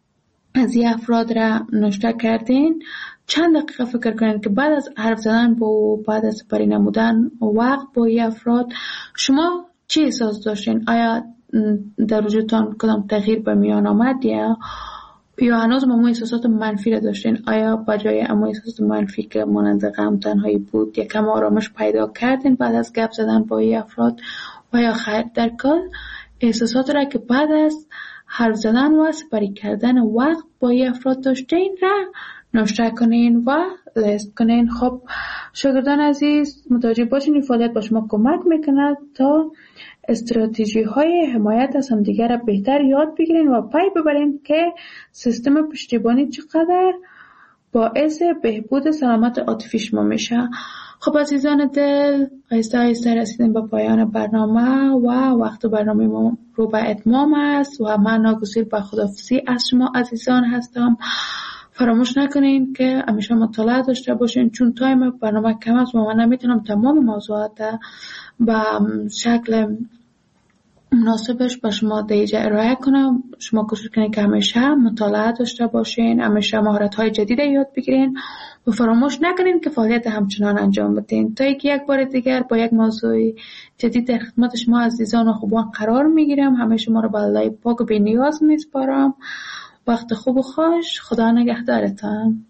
از این افراد را نوشته کردین، چند دقیقه فکر کنید که بعد از حرف زدن با بعد از سپری نمودن وقت با این افراد شما چی احساس داشتین؟ آیا در وجودتان کدام تغییر به میان آمد یا یا هنوز ما احساسات منفی را داشتین؟ آیا با جای اما احساسات منفی که مانند غم، تنهایی بود یکم آرامش پیدا کردین بعد از گپ زدن با این افراد و یا خیر؟ در کل احساسات را که بعد از حرف زدن و سپری کردن وقت با این افراد داشتین را نوشته کنین و لیست کنین. خب شاگردان عزیز، متوجه باشین این فعالیت با شما کمک میکند تا استراتژی های حمایت از همدیگر را بهتر یاد بگیرین و پی ببرین که سیستم پشتیبانی چقدر باعث بهبود سلامت عاطفی شما میشه. خب عزیزان دل، آهسته آهسته رسیدیم به پایان برنامه و وقت برنامه ما رو به اتمام است و من ناگزیر به خداحافظی از شما عزیزان هستم. فراموش نکنین که همیشه مطالعه داشته باشین، چون تایم برنامه کم است و من نمیتونم تمام موضوعات به شکل مناسبش به شما دیجا ارائه کنم. شما کوشش کنید که همیشه مطالعه داشته باشین، همیشه مهارت‌های جدید یاد بگیرین و فراموش نکنین که فعالیت همچنان انجام بدین تا اینکه یک بار دیگر با یک موضوع جدید در خدمت شما عزیزان و خوبان قرار میگیرم. همه شما رو به الله پاک و بی‌نیاز میسپارم. وقت خوب و خوش. خدا نگهدارتان.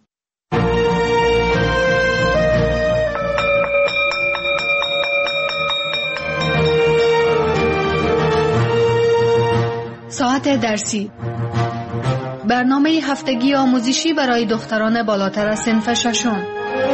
ساعت درسی، برنامه هفتگی آموزشی برای دختران بالاتر از صنف ششم.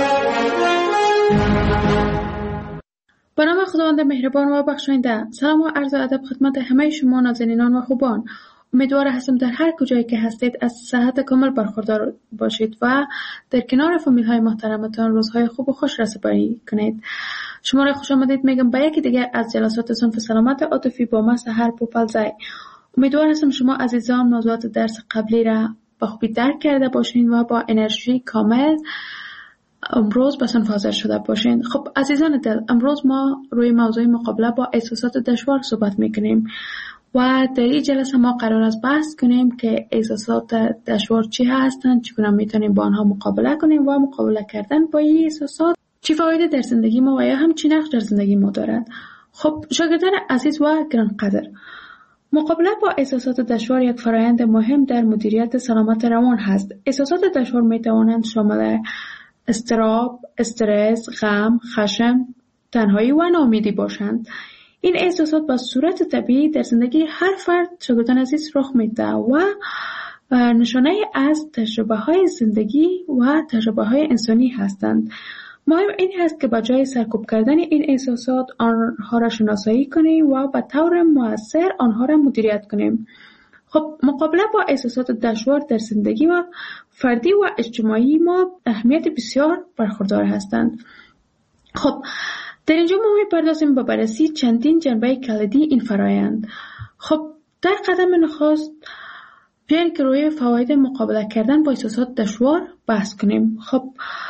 به نام خداوند مهربان و بخشاینده. سلام و عرض ادب خدمت همه شما نازنینان و خوبان. امیدوار هستم در هر کجایی که هستید از صحت کامل برخوردار باشید و در کنار فامیل های محترمتان روزهای خوب و خوش را سپری کنید. شما را خوش آمدید میگم به یکی دیگر از جلسات صنف سلامت عاطفی با من سحر پوپلزای. امیدوار هستم شما عزیزان موضوعات درس قبلی را با خوبی درک کرده باشین و با انرژی کامل امروز به صنف حاضر شده باشین. خب عزیزان دل، امروز ما روی موضوع مقابله با احساسات دشوار صحبت میکنیم و در این جلسه ما قرار است بحث کنیم که احساسات دشوار چی هستند، چگونه میتونیم با آنها مقابله کنیم و مقابله کردن با این احساسات چی فایده در زندگی ما و یا هم چی نقش در زندگی ما دارد. خب شاگردان عزیز و گرانقدر، مقابله با احساسات دشوار یک فرآیند مهم در مدیریت سلامت روان هست. احساسات دشوار می توانند شامل اضطراب، استرس، غم، خشم، تنهایی و ناامیدی باشند. این احساسات به صورت طبیعی در زندگی هر فرد شاگردان عزیز رخ میده و نشانه از تجربه های زندگی و تجربه های انسانی هستند. مهم این هست که به جای سرکوب کردن این احساسات آنها را شناسایی کنیم و به طور مؤثر آنها را مدیریت کنیم. خب مقابله با احساسات دشوار در زندگی و فردی و اجتماعی ما اهمیت بسیار برخوردار هستند. خب در اینجا ما می‌پردازیم به بررسی چندین جنبه کلیدی این فرآیند. خب در قدم نخست بیاین که روی فواید مقابله کردن با احساسات دشوار بحث کنیم. خب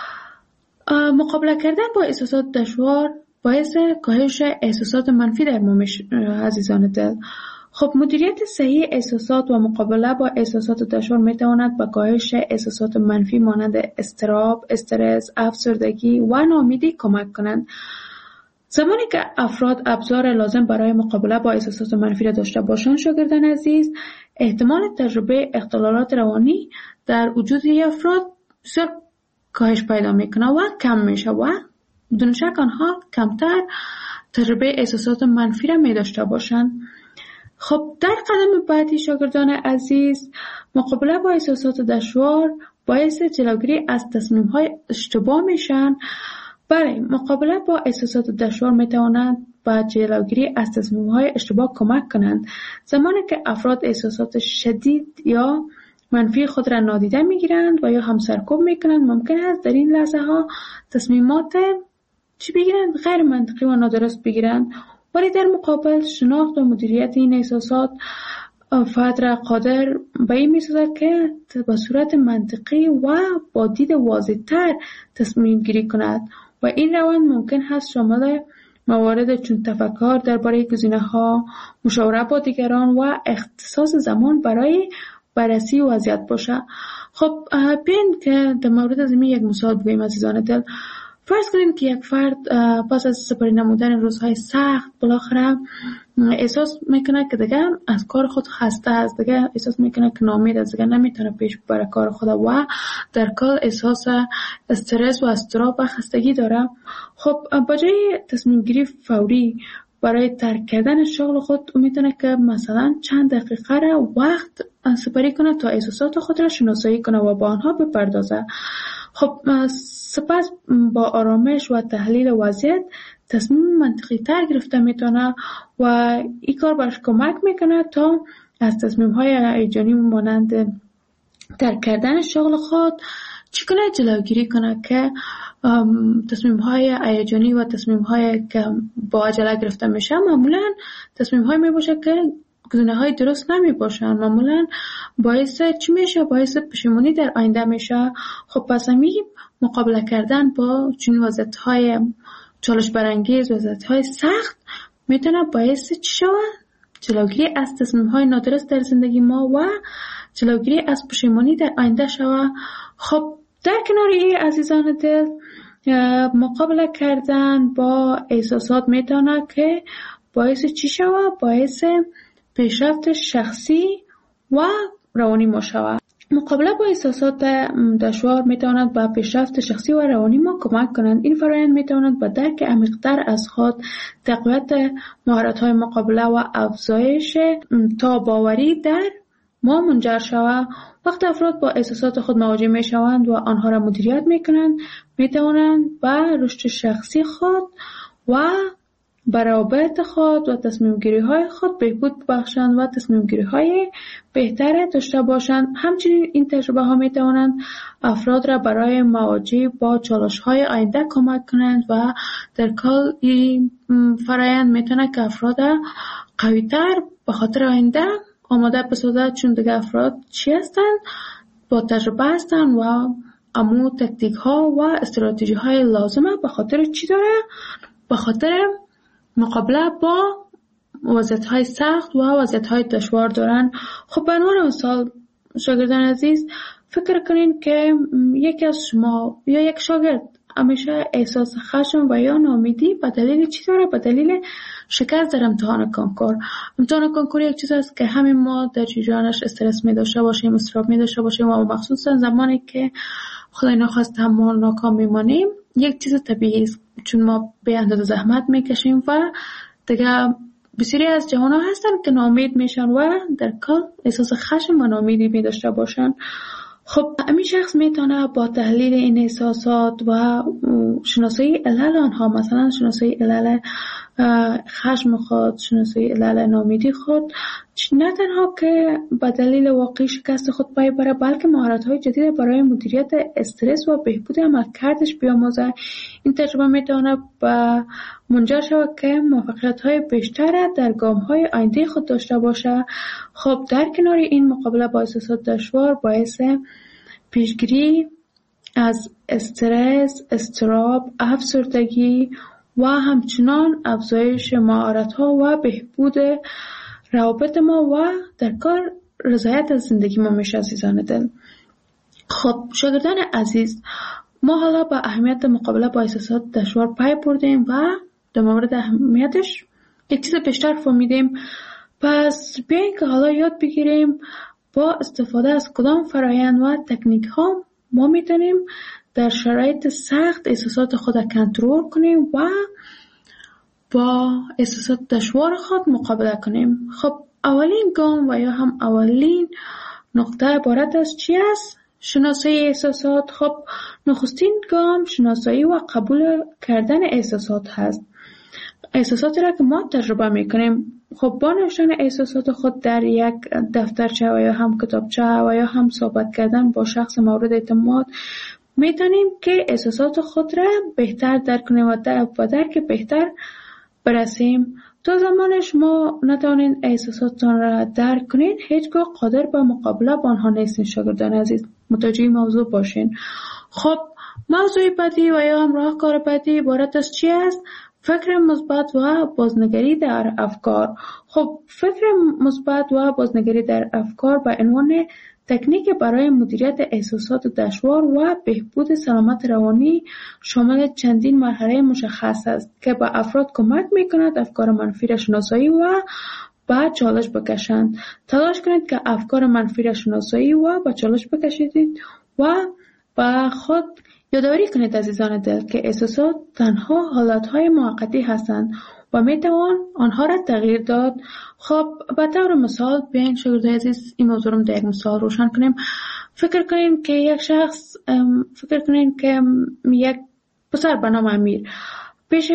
مقابله کردن با احساسات دشوار باعث کاهش احساسات منفی در ما میشه عزیزان دل. خب مدیریت صحیح احساسات و مقابله با احساسات دشوار میتواند به کاهش احساسات منفی مانند اضطراب، استرس، افسردگی و ناامیدی کمک کنند. زمانی که افراد ابزار لازم برای مقابله با احساسات منفی را داشته باشند شاگردان عزیز، احتمال تجربه اختلالات روانی در وجود افراد بسیار کاهش پیدا میکنه و کم میشه و بدون شک آنها کمتر تجربه احساسات منفی را می داشته باشند. خب در قدم بعدی شاگردان عزیز، مقابله با احساسات دشوار باعث جلوگیری از تصمیم های اشتباه میشن. بله، مقابله با احساسات دشوار میتوانند به جلوگیری از تصمیم های اشتباه کمک کنند. زمانی که افراد احساسات شدید یا منفی خود را نادیده میگیرند و یا هم سرکوب میکنند، ممکن است در این لحظه ها تصمیمات چی بگیرند؟ غیر منطقی و نادرست بگیرند. ولی در مقابل شناخت و مدیریت این احساسات فرد را قادر به این میسازد که به صورت منطقی و با دید واضح‌تر تصمیم گیری کند و این روند ممکن است شامل موارد چون تفکر درباره گزینه‌ها، مشاوره با دیگران و اختصاص زمان برای بررسی وضعیت باشه. خب بیاین که در مورد از این یک مثال بگوییم عزیزان دل. فرض کنید که یک فرد پس از سپری نمودن روزهای سخت بالاخره احساس میکنه که دیگه از کار خود خسته است، دیگه احساس میکنه که ناامید است، دیگه نمیتونه پیش ببره کار خود و در کل احساس استرس و اضطراب و خستگی داره. خب با جای تصمیم گیری فوری برای ترک کردن شغل خود میتونه که مثلا چند دقیقه را وقت سپری کنه تا احساسات خود را شناسایی کنه و با آنها بپردازه. خب سپس با آرامش و تحلیل وضعیت تصمیم منطقی تر گرفته میتونه و این کار برش کمک میکنه تا از تصمیم های هیجانی مانند ترک کردن شغل خود چی کنه جلوگیری کنه که تصمیم های هیجانی و تصمیم های که با عجله گرفته میشه معمولا تصمیم های میباشه که گزینه های درست نمی باشن، معمولا باعث چی میشه؟ باعث پشیمونی در آینده میشه. خب پس همی مقابله کردن با چنین وضعیت های چالش برانگیز، وضعیت های سخت میتونه باعث چی شود؟ جلوگیری از تصمیم‌های نادرست در زندگی ما و جلوگیری از پشیمانی در آینده شود. خب در کنار این عزیزان دل، مقابله کردن با احساسات میتونه که باعث چی شود؟ باعث پیشرفت شخصی و روانی ما شود. مقابله با احساسات دشوار میتواند به پیشرفت شخصی و روانی ما کمک کنند. این فرآیند میتواند به درک عمیق‌تر از خود، تقویت مهارت‌های مقابله و افزایش تاب‌آوری در ما منجر شود. وقتی افراد با احساسات خود مواجه میشوند و آنها را مدیریت میکنند، میتوانند به رشد شخصی خود و به روابط خود و تصمیم گیری های خود بهبود ببخشند و تصمیم گیری های بهتر داشته باشند. همچنین این تجربه ها می توانند افراد را برای مواجهه با چالش های آینده کمک کنند و در کل این فرآیند می تواند که افراد قوی تر به خاطر آینده آماده بسازد، چون دیگه افراد چی هستند؟ با تجربه هستند و امو تکتیک ها و استراتژی های لازمه. به خاطر چی داره؟ به خاطر مقابله با وضعیت‌های سخت و وضعیت‌های دشوار دارن. خب به عنوان مثال شاگردان عزیز، فکر کنین که یکی از شما یا یک شاگرد همیشه احساس خشم و یا ناامیدی به دلیل چی داره؟ به دلیل شکست در امتحان کنکور. امتحان کنکور یک چیز است که همین ما در جریانش استرس می داشته باشیم، اضطراب می داشته باشیم و مخصوصا زمانی که خدای نخواست ما ناکام میمانیم، یک چیز طبیعی است، چون ما به اندازه زحمت میکشیم و دیگه بسیاری از جوان ها هستن که ناامید میشن و در کل احساس خشم و ناامیدی می داشته باشن. خب همین شخص میتونه با تحلیل این احساسات و شناسایی علل آنها، مثلا شناسایی علل خشم خود، شناسایی علل ناامیدی خود، نه تنها که به دلیل واقعی شکست خود پای بره، بلکه مهارت‌های جدید برای مدیریت استرس و بهبود عملکردش بیاموزه. این تجربه میتونه به منجر شود که موفقیت‌های بیشتر در گام‌های آینده خود داشته باشه. خب در کنار این، مقابله با احساسات دشوار باعث پیشگیری از استرس، اضطراب، افسردگی و همچنان افزایش مهارت‌ها و بهبود روابط ما و در کار رضایت از زندگی ما میشه. عزیزان دل، خب شاگردان عزیز، ما حالا با اهمیت مقابله با احساسات دشوار پی بردیم و در مورد اهمیتش یک چیز بیشتر فهمیدیم. پس بیاین که حالا یاد بگیریم با استفاده از کدام فرآیند و تکنیک ها ما میتونیم در شرایط سخت احساسات خود کنترل کنیم و با احساسات دشوار خود مقابله کنیم. خب اولین گام و یا هم اولین نقطه عبارت از چی است؟ شناسایی احساسات. خب نخستین گام شناسایی و قبول کردن احساسات هست. احساساتی را که ما تجربه میکنیم، خب با نوشتن احساسات خود در یک دفترچه و یا هم کتابچه و یا هم صحبت کردن با شخص مورد اعتماد میتونیم که احساسات خود را بهتر درک کنیم و به درک بهتر برسیم. تا زمان شما نتوانید احساساتتان را درک کنید، هیچگاه قادر به مقابله با آنها نیستین. شاگردان عزیز، متوجه موضوع باشین. خب موضوع بعدی و یا هم راهکار بعدی عبارت از چی است؟ فکر مثبت و بازنگری در افکار. خب فکر مثبت و بازنگری در افکار به عنوان تکنیک برای مدیریت احساسات دشوار و بهبود سلامت روانی شامل چندین مرحله مشخص است که به افراد کمک می‌کند افکار منفی را شناسایی و به چالش بکشند. تلاش کنید که افکار منفی را شناسایی و به چالش بکشید و به خود یادآوری کنید عزیزان دل که احساسات تنها حالتهای موقتی هستند و میتوان آنها را تغییر داد. خب به طور مثال بیاین شاگردان عزیز این موضوع رو در یک مثال روشن کنیم. فکر کنین که یک شخص فکر کنین که یک پسر به نام امیر پیش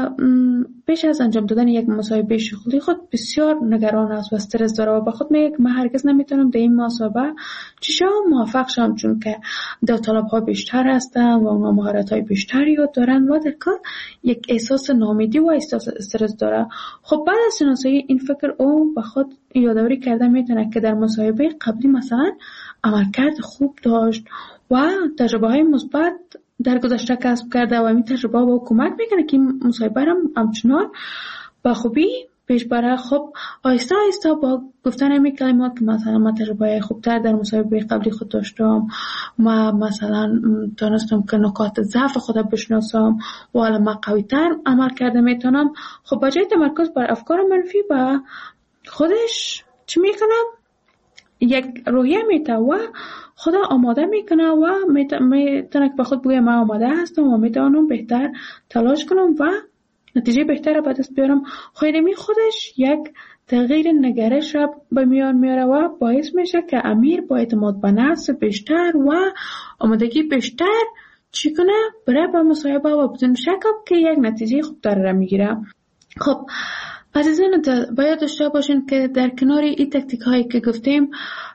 پیش از انجام دادن یک مصاحبه شغلی خود بسیار نگران است و استرس داره و با خود میگه من هرگز نمیتونم در این مصاحبه چشم موفق شم، چون که داوطلب‌ها بیشتر هستن و اونها مهارت‌های بیشتری دارن و در کار یک احساس ناامیدی و احساس استرس داره. خب بعد از شناسایی این فکر او با خود یادآوری کرده میتونه که در مصاحبه قبلی مثلا عملکرد خوب داشت و تجربه‌های مثبت در گذشته کسب کرده و این تجربه با کمک میکنه که این مصاحبه را همچنان با خوبی پیش بره. خب آیسته آیسته با گفتن همین کلمات که مثلا من تجربه خوبتر در مصاحبه قبلی خود داشتم، ما مثلا تونستم که نکات ضعف خودم بشناسم و حالا من قوی‌تر عمل کرده میتونم. خب بجای تمرکز بر افکار منفی و خودش چی میکنم؟ یک روحیه میته و خدا آماده میکنه و میتونه که به خود بگه من آماده هستم و میتونم بهتر تلاش کنم و نتیجه بهتر به دست بیارم. خیلی خودش یک تغییر نگرش را به میان میاره و باعث میشه که امیر با اعتماد به نفس بیشتر و آمادگی بیشتر چی کنه؟ برای با مصاحبه و بدون شک که یک نتیجه خوبتر را میگیره. خب عزیزان باید داشته باشین که در کنار این تکتیک هایی که گفتیم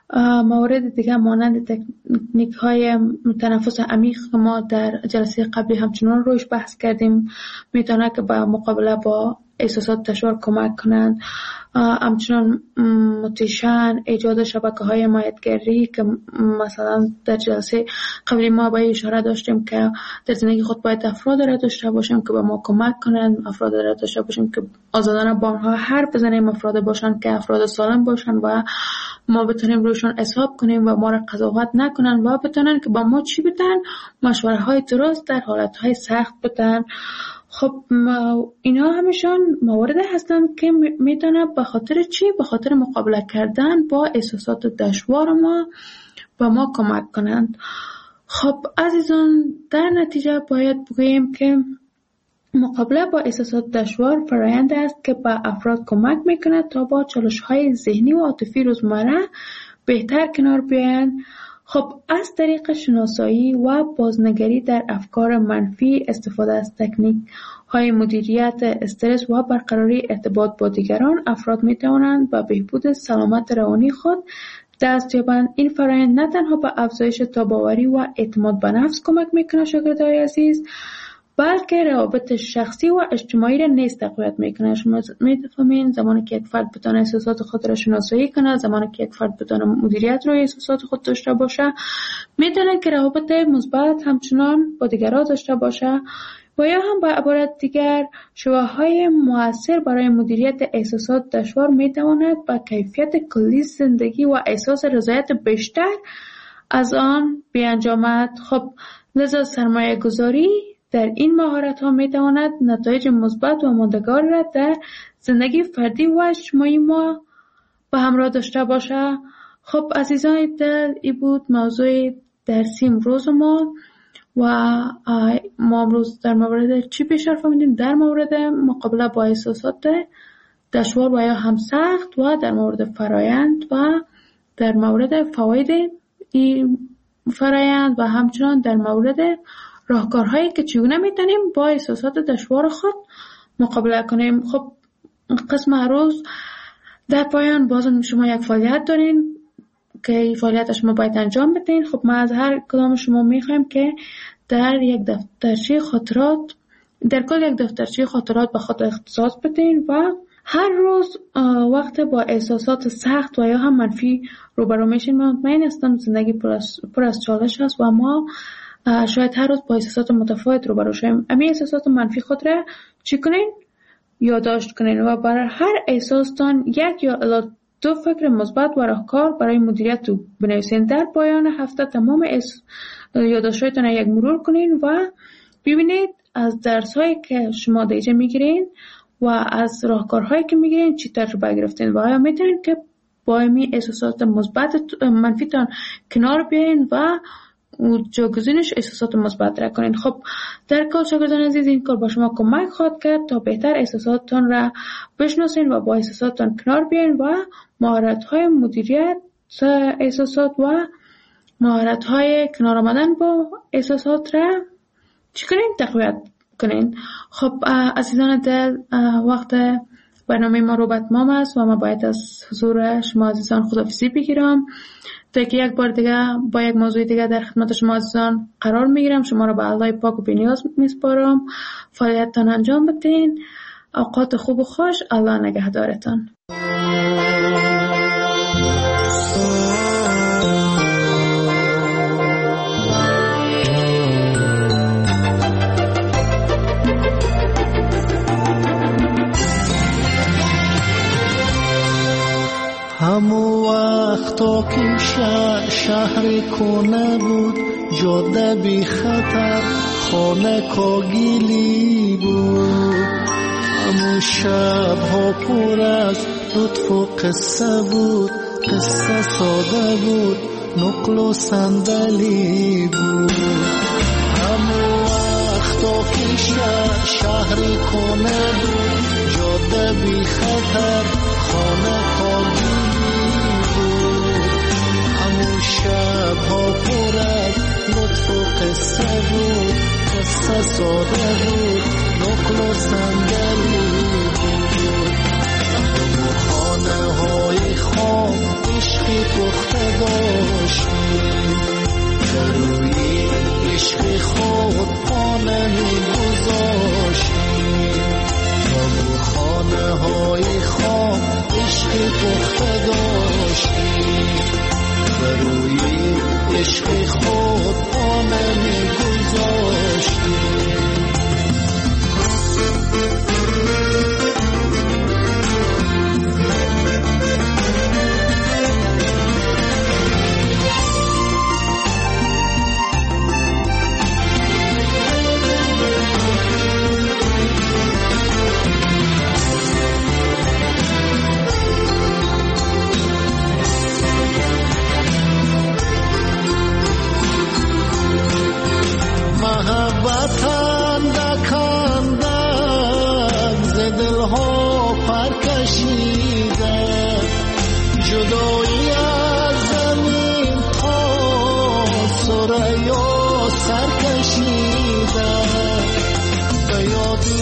موارد دیگه مانند تکنیک های تنفس عمیق که ما در جلسه قبلی همچنان روش بحث کردیم میتونه که با مقابله با احساسات دشوار کمک کنند. همچنان موتیشن، ایجاد شبکه های حمایتگری که مثلا در جلسه قبلی ما با اشاره داشتیم که در زندگی خود باید افراد را داشته باشیم که به ما کمک کنند، افراد را داشته باشیم که آزادانه با آنها حرف بزنیم، افراد باشند که افراد سالم باشند و ما بتونیم روشون حساب کنیم و ما را قضاوت نکنن و بتونن که با ما چی بدن، مشوره های درست در حالت های سخت بدن. خب اینا همشان موارد هستند که میتونه به خاطر چی؟ به خاطر مقابله کردن با احساسات دشوار ما به ما کمک کنند. خب عزیزان در نتیجه باید بگوییم که مقابله با احساسات دشوار فرآیند است که به افراد کمک میکنه تا با چالش‌های ذهنی و عاطفی روزمره بهتر کنار بیایند. خب از طریق شناسایی و بازنگری در افکار منفی، استفاده از تکنیک های مدیریت استرس و برقراری ارتباط با دیگران، افراد می توانند به بهبود سلامت روانی خود دست یابند. این فرآیند نه تنها به افزایش تاباوری و اعتماد به نفس کمک میکنه شاگردای عزیز، بلکه روابط شخصی و اجتماعی را نیز تقویت میکنه. شما میفهمین زمانی که یک فرد بتونه احساسات خود را شناسایی کنه، زمانی که یک فرد بتونه مدیریت روی احساسات خود داشته باشه، میتونه که روابط مثبت همچنان با دیگران داشته باشه و یا هم با عبارت دیگر شواهدهای مؤثر برای مدیریت احساسات دشوار میتواند با کیفیت کلی زندگی و احساس رضایت بیشتر از آن بیانجامد. خب لذا سرمایه گذاری در این مهارت ها می تواند نتایج مثبت و ماندگار را در زندگی فردی و اجتماعی ما به همراه داشته باشه. خب عزیزان دل، این بود موضوع درسی امروز ما و ما امروز در مورد چی بیشتر فهمیدیم؟ در مورد مقابله با احساسات دشوار و یا هم سخت و در مورد فرایند و در مورد فواید این فرایند و همچنان در مورد راهکارهایی که چگونه میتونیم با احساسات دشوار خود مقابله کنیم. خب قسم روز در پایان بازم شما یک فعالیت دارین که این فعالیت شما باید انجام بدین. خب ما از هر کدام شما میخوایم که در یک دفترچه خاطرات در کل یک دفترچه خاطرات به خود اختصاص بدین و هر روز وقت با احساسات سخت و یا هم منفی روبرو میشین. من مطمئن هستم زندگی پر از, پر از چالش هست و ما شاید هر روز با احساسات متفاوت روبرو شویم. امی احساسات منفی خود را چی کنین؟ یادداشت کنین و برای هر احساستان یک یا الی دو فکر مثبت و راهکار برای مدیریت بنویسین. در پایان هفته تمام یادداشت‌هایتان را یک مرور کنین و ببینید از درس‌هایی که شما دیجه میگیرین و از راهکارهایی که میگیرین چی تجربه گرفتین و آیا میتونین که با امی احساسات مثبت منفیتان کنار بیاین و جاگزینش احساسات مثبت را کنین. خب در کل شاگردان عزیز این کار با شما کمک خواهد کرد تا بهتر احساساتتان را بشناسین و با احساساتتان کنار بیاین و مهارت‌های مدیریت احساسات و مهارت‌های کنار آمدن با احساسات را چی کنین؟ تقویت کنین. خب عزیزان دل، وقت برنامه ما رو به اتمام است و ما باید از حضور شما عزیزان خداحافظی بگیرم تا که یک بار دیگه با یک موضوع دیگه در خدمت شما عزیزان قرار میگیرم. شما رو به الله پاک و بی‌نیاز میسپارم. فعالیتتان انجام بدین. اوقات خوب و خوش. الله نگهدارتان. شهری کنه بود، جاده بی خطر، خانه کاگیلی بود. همون شب ها پر از لطف و قصه بود، قصه ساده بود، نقل و صندلی بود. همون وقتا که شهر شهری کنه بود، جاده بی خطر، خانه کاگیلی بود. همون شب ها پر از لطف و قصه بود، قصه ساده بود، نقل و صندلی بود. همون خانه های خام عشقی پخته داشتیم، در روی عشق خود خانه می گذاشتیم. همون خانه های خام عشقی پخته داشتیم، در روی عشق خود خانه می گذاشتیم. محبتن دکندن ز دلها پر کشیده، جدایی از زمین تا ثریا سر کشیده. به یادی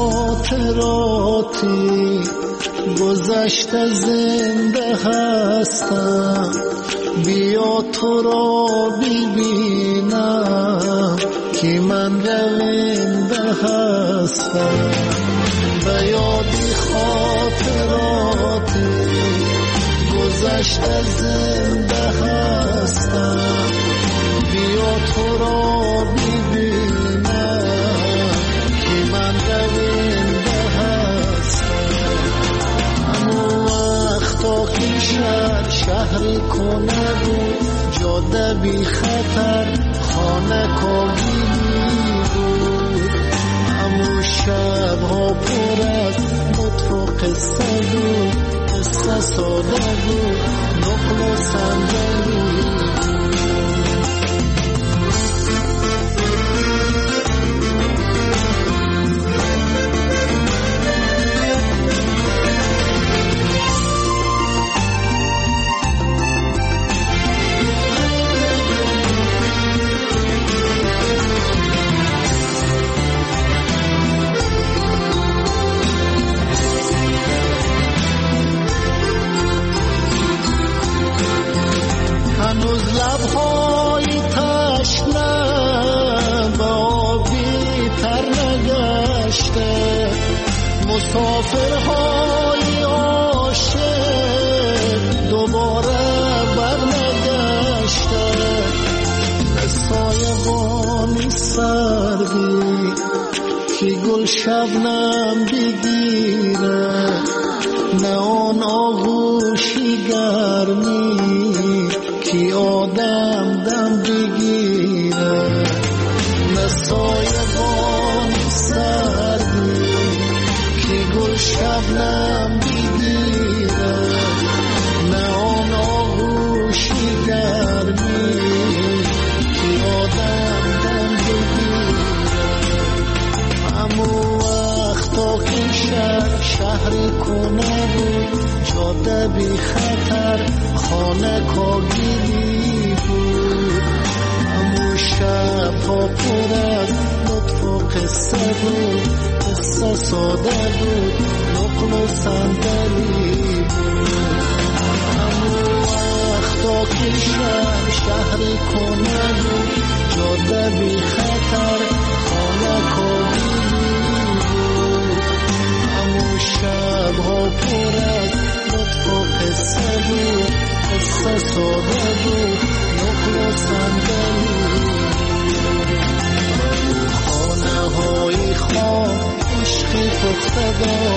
خاطراتی گذشته زنده هستم، بیا تو را ببینم که من رونده هستم. به یادی خاطراتی گذشته زنده هستم، بیا تو را ببینم که من رونده هستم. همون وقتا که شهر شهری کنه بود، جاده بی خطر، خانه کاگیلی بود. همون شب ها پر از لطف و قصه بود، قصه ساده بود، نقل و صندلی بود. هنوز لبهای تشنه به آبی تر نگشته، مسافرهای عاشق دوباره بر نگشته. به سایبانی سردی که گل شبنم بگیره، نه آن آغوشی گرمی که آدم دم بگیره. نه سایبانی سردی که گل شبنم بگیره، نه آن آغوشی گرمی که آدم دم بگیره. همون وقتا که شهر شهری کنه بود، جاده بی خطر، خانه کاگیلی بود. همون شب ها پر از لطف و قصه بود، قصه ساده بود، نقل و صندلی بود. همون وقتا که شهر شهری کنه بود، جاده بی خطر، خانه کاگیلی بود. همون شب ها پر از لطف و قصه بود، قصه ساده بود، نقل و صندلی بود. خانه های خام عشقی پخته داشت،